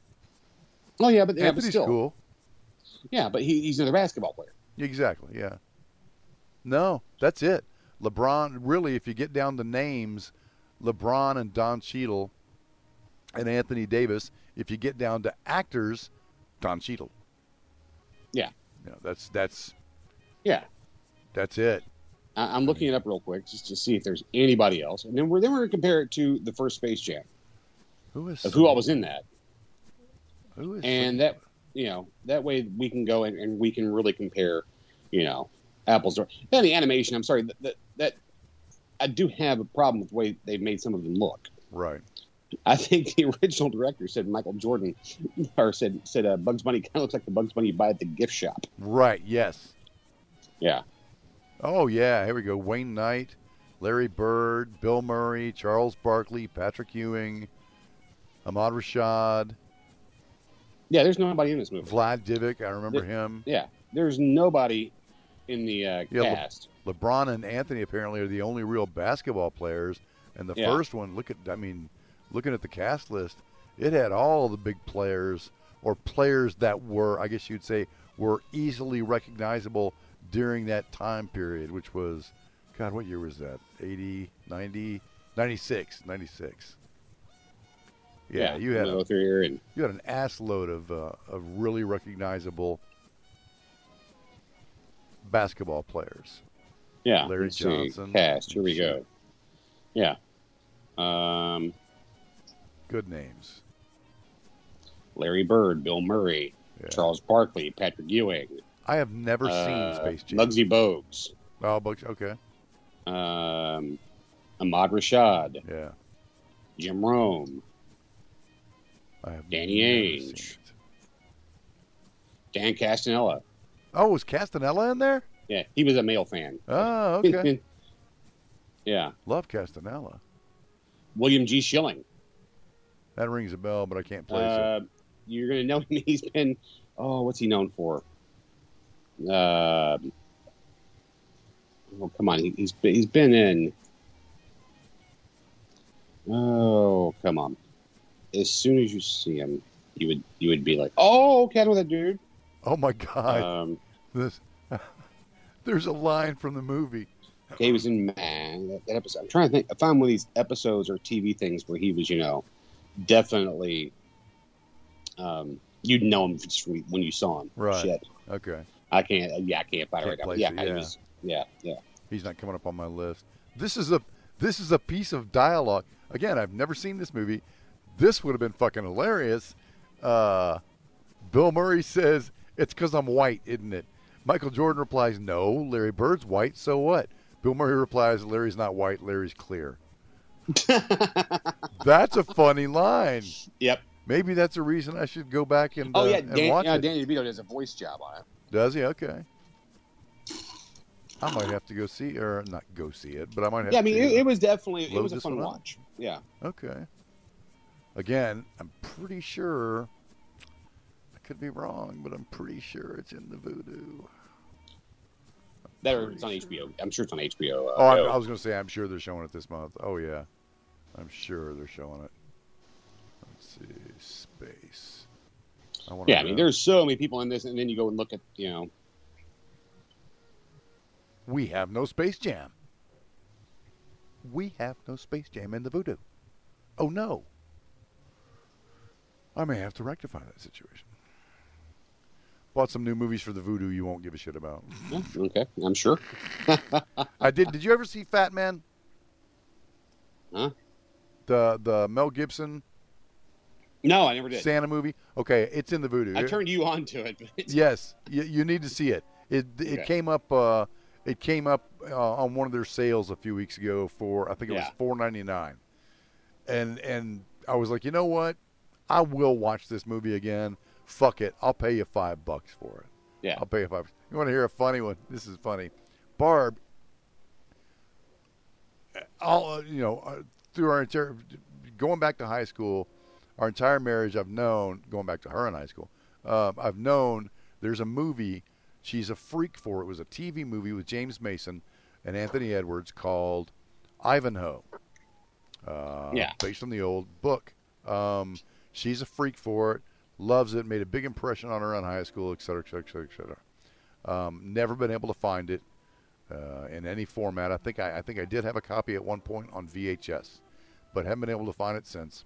Oh yeah, but, yeah, but Anthony's still, cool. yeah, but he, he's another basketball player. Exactly. Yeah. No, that's it. LeBron, really, if you get down to names, LeBron and Don Cheadle and Anthony Davis. If you get down to actors, Don Cheadle. Yeah, You know, that's that's yeah. that's it. I, I'm looking it up real quick just to see if there's anybody else, and then we're then we're gonna compare it to the first Space Jam Who is of who all was in that, Who is and that you know that way we can go and, and we can really compare, you know, apples or and the animation. I'm sorry that, that that I do have a problem with the way they've made some of them look. right? I think the original director said Michael Jordan, or said said uh, Bugs Bunny kind of looks like the Bugs Bunny you buy at the gift shop. Right. Yes. Yeah, Oh yeah. Here we go. Wayne Knight, Larry Bird, Bill Murray, Charles Barkley, Patrick Ewing, Ahmad Rashad, yeah. There's nobody in this movie. Vlad Divic. I remember Th- him. Yeah, there's nobody in the uh, Yeah, Le- cast. LeBron and Anthony apparently are the only real basketball players. And the Yeah. first one, look at, I mean, looking at the cast list, it had all the big players or players that were, I guess you'd say, were easily recognizable during that time period, which was, God, what year was that? eighty, ninety, ninety-six, ninety-six. Yeah, you had no a, through and you had an ass load of uh, of really recognizable basketball players. yeah. Larry let's see, Johnson. cast. Here we go. Yeah. Um, Good names. Larry Bird, Bill Murray, Yeah. Charles Barkley, Patrick Ewing. I have never uh, seen Space Jam. Muggsy Bogues, Oh, Bugs. Okay. um, Ahmad Rashad, Yeah. Jim Rome, I have Danny never Ainge. seen it. Dan Castanella. Oh, was Castanella in there? Yeah, he was a male fan. Oh, okay. Yeah. Love Castanella. William G. Schilling. That rings a bell, but I can't place Uh, you're going to know him. He's been, oh, what's he known for? Uh, oh, come on. He, he's been, he's been in. Oh, come on. As soon as you see him, you would you would be like, oh, okay, I know that dude. it. Oh my God! Um, this, there's a line from the movie. okay, he was in Man. That, that episode. I'm trying to think. I found one of these episodes or T V things where he was, you know, definitely. Um, you'd know him just from when you saw him. Right. Shit. Okay. I can't. Yeah, I can't find it Can't right now. place Yeah, it, he yeah. was. Yeah, yeah. He's not coming up on my list. This is a this is a piece of dialogue. Again, I've never seen this movie. This would have been fucking hilarious. Uh, Bill Murray says, "It's because I'm white, isn't it?" Michael Jordan replies, "No, Larry Bird's white. So what?" Bill Murray replies, "Larry's not white. Larry's clear." That's a funny line. Yep. Maybe that's a reason I should go back and, Oh uh, yeah, and Dan, watch uh, it. Danny DeVito does a voice job on it. Does he? Okay. I might have to go see, or not go see it, but I might have. Yeah, I to mean, it, it was definitely it load was a this fun one up. watch. Yeah. Okay. Again, I'm pretty sure. I could be wrong, but I'm pretty sure it's in the Vudu. That or it's on H B O. I'm sure it's on H B O. Uh, Oh, I'm, Go. I was going to say, I'm sure they're showing it this month. Oh, yeah. I'm sure they're showing it. Let's see. Space. I wanna Yeah, I mean, know. there's so many people in this, and then you go and look at, you know, We have no Space Jam. We have no Space Jam in the Vudu. Oh, no. I may have to rectify that situation. Bought some new movies for the Vudu you won't give a shit about. yeah, okay, I'm sure. I did. Did you ever see Fat Man? Huh? The the Mel Gibson No, I never did. Santa movie? Okay, it's in the Vudu. I turned you on to it. But it's, Yes, you, you need to see it. It it Okay. came up. Uh, it came up uh, on one of their sales a few weeks ago for I think it was Yeah. four ninety nine, and and I was like, you know what, I will watch this movie again. Fuck it, I'll pay you five bucks for it. Yeah. I'll pay you five. You want to hear a funny one? This is funny. Barb, all uh, you know, uh, through our entire going back to high school, our entire marriage, I've known going back to her in high school. Uh, I've known there's a movie she's a freak for. It was a T V movie with James Mason and Anthony Edwards called Ivanhoe. Uh, Yeah. based on the old book. Um, she's a freak for it. Loves it. Made a big impression on her in high school, et cetera, et cetera, et cetera, et cetera. Um, never been able to find it uh, in any format. I think I, I think I did have a copy at one point on V H S, but haven't been able to find it since.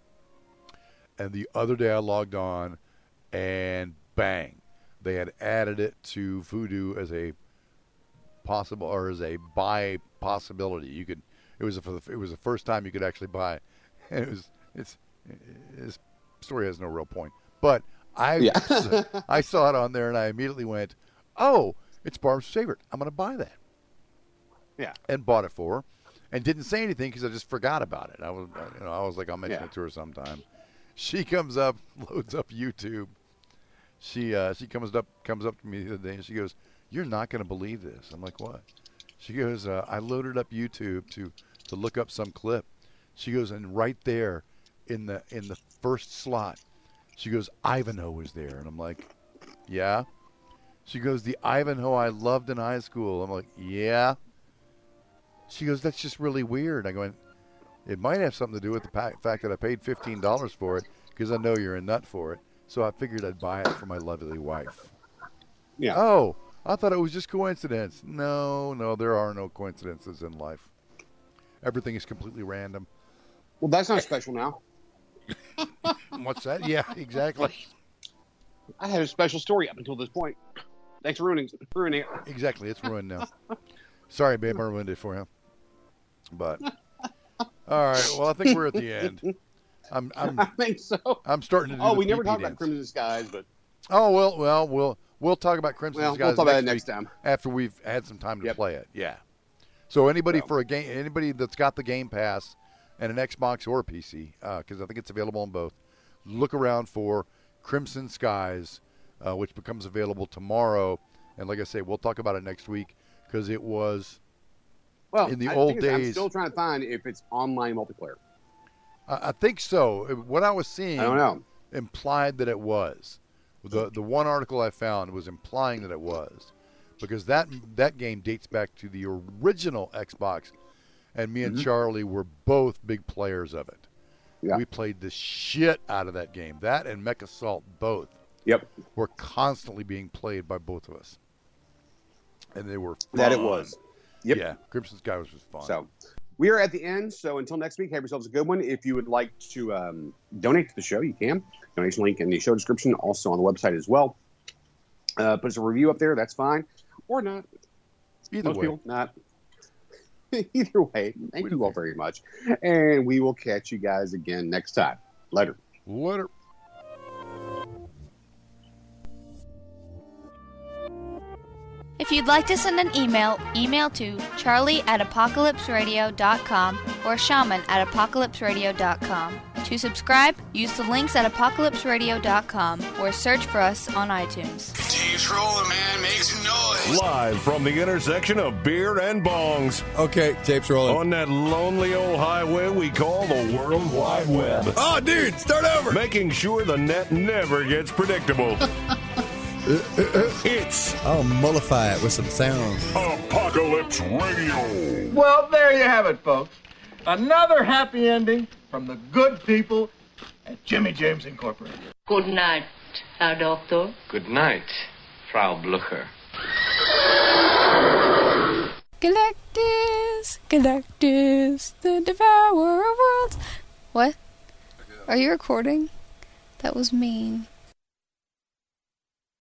And the other day I logged on, and bang, they had added it to Vudu as a possible or as a buy possibility. You could. It was a, for the, it was the first time you could actually buy it. And it was it's this story has no real point, but I Yeah. I saw it on there and I immediately went, oh, it's Barb's favorite. I'm going to buy that. Yeah. And bought it for her, and didn't say anything because I just forgot about it. I was you know I was like I'll mention Yeah. it to her sometime. She comes up, loads up YouTube. She uh, she comes up comes up to me the other day and she goes, "You're not going to believe this." I'm like, "What?" She goes, uh, "I loaded up YouTube to to look up some clip." She goes, and right there in the in the first slot, she goes, "Ivanhoe was there," and I'm like, "Yeah." She goes, "The Ivanhoe I loved in high school." I'm like, "Yeah." She goes, "That's just really weird." I go, "It might have something to do with the pa- fact that I paid fifteen dollars for it because I know you're a nut for it. So I figured I'd buy it for my lovely wife." Yeah. Oh, I thought it was just coincidence. No, no, there are no coincidences in life. Everything is completely random. Well, that's not special now. What's that? Yeah, exactly. I had a special story up until this point. Thanks for ruining, ruining it. Exactly. It's ruined now. Sorry, babe, I ruined it for you. But all right. Well, I think we're at the end. I'm I'm I think so. I'm starting to do Oh, the we never pee-pee talked about dance. Crimson Skies, but Oh well, well, we'll we'll talk about Crimson well, Skies we'll talk about it next next week time. after we've had some time to Yep. play it. Yeah. So anybody So. for a game, anybody that's got the Game Pass and an Xbox or a P C, because I think it's available on both, look around for Crimson Skies, uh, which becomes available tomorrow. And like I say, we'll talk about it next week because it was. Well, in the I old think it's- I'm days- still trying to find if it's online multiplayer. I I think so. What I was seeing I don't know. implied that it was. The the one article I found was implying that it was, because that that game dates back to the original Xbox, and me and Mhm. Charlie were both big players of it. Yeah. We played the shit out of that game. That and Mech Assault both Yep. were constantly being played by both of us, and they were fun. That it was. Yep. Yeah, Crimson Sky was just fun. So we are at the end. So until next week, have yourselves a good one. If you would like to um, donate to the show, you can. Donation link in the show description, also on the website as well. Uh, put us a review up there. That's fine. Or not. Either Most way. people, not. Either way, thank you all very much. And we will catch you guys again next time. Later. Later. If you'd like to send an email, email to charlie at apocalypse radio dot com or shaman at apocalypse radio dot com. To subscribe, use the links at apocalypse radio dot com or search for us on iTunes. Tape's rolling, man. Make some noise. Live from the intersection of beer and bongs. Okay, tape's rolling. On that lonely old highway we call the World Wide Web. Oh, dude, start over. Making sure the net never gets predictable. It's I'll mollify it with some sound. Apocalypse Radio. Well, there you have it, folks. Another happy ending from the good people at Jimmy James Incorporated. Good night, Herr Doctor. Good night, Frau Blucher. Galactus, Galactus, the devourer of worlds. What? Are you recording? That was mean.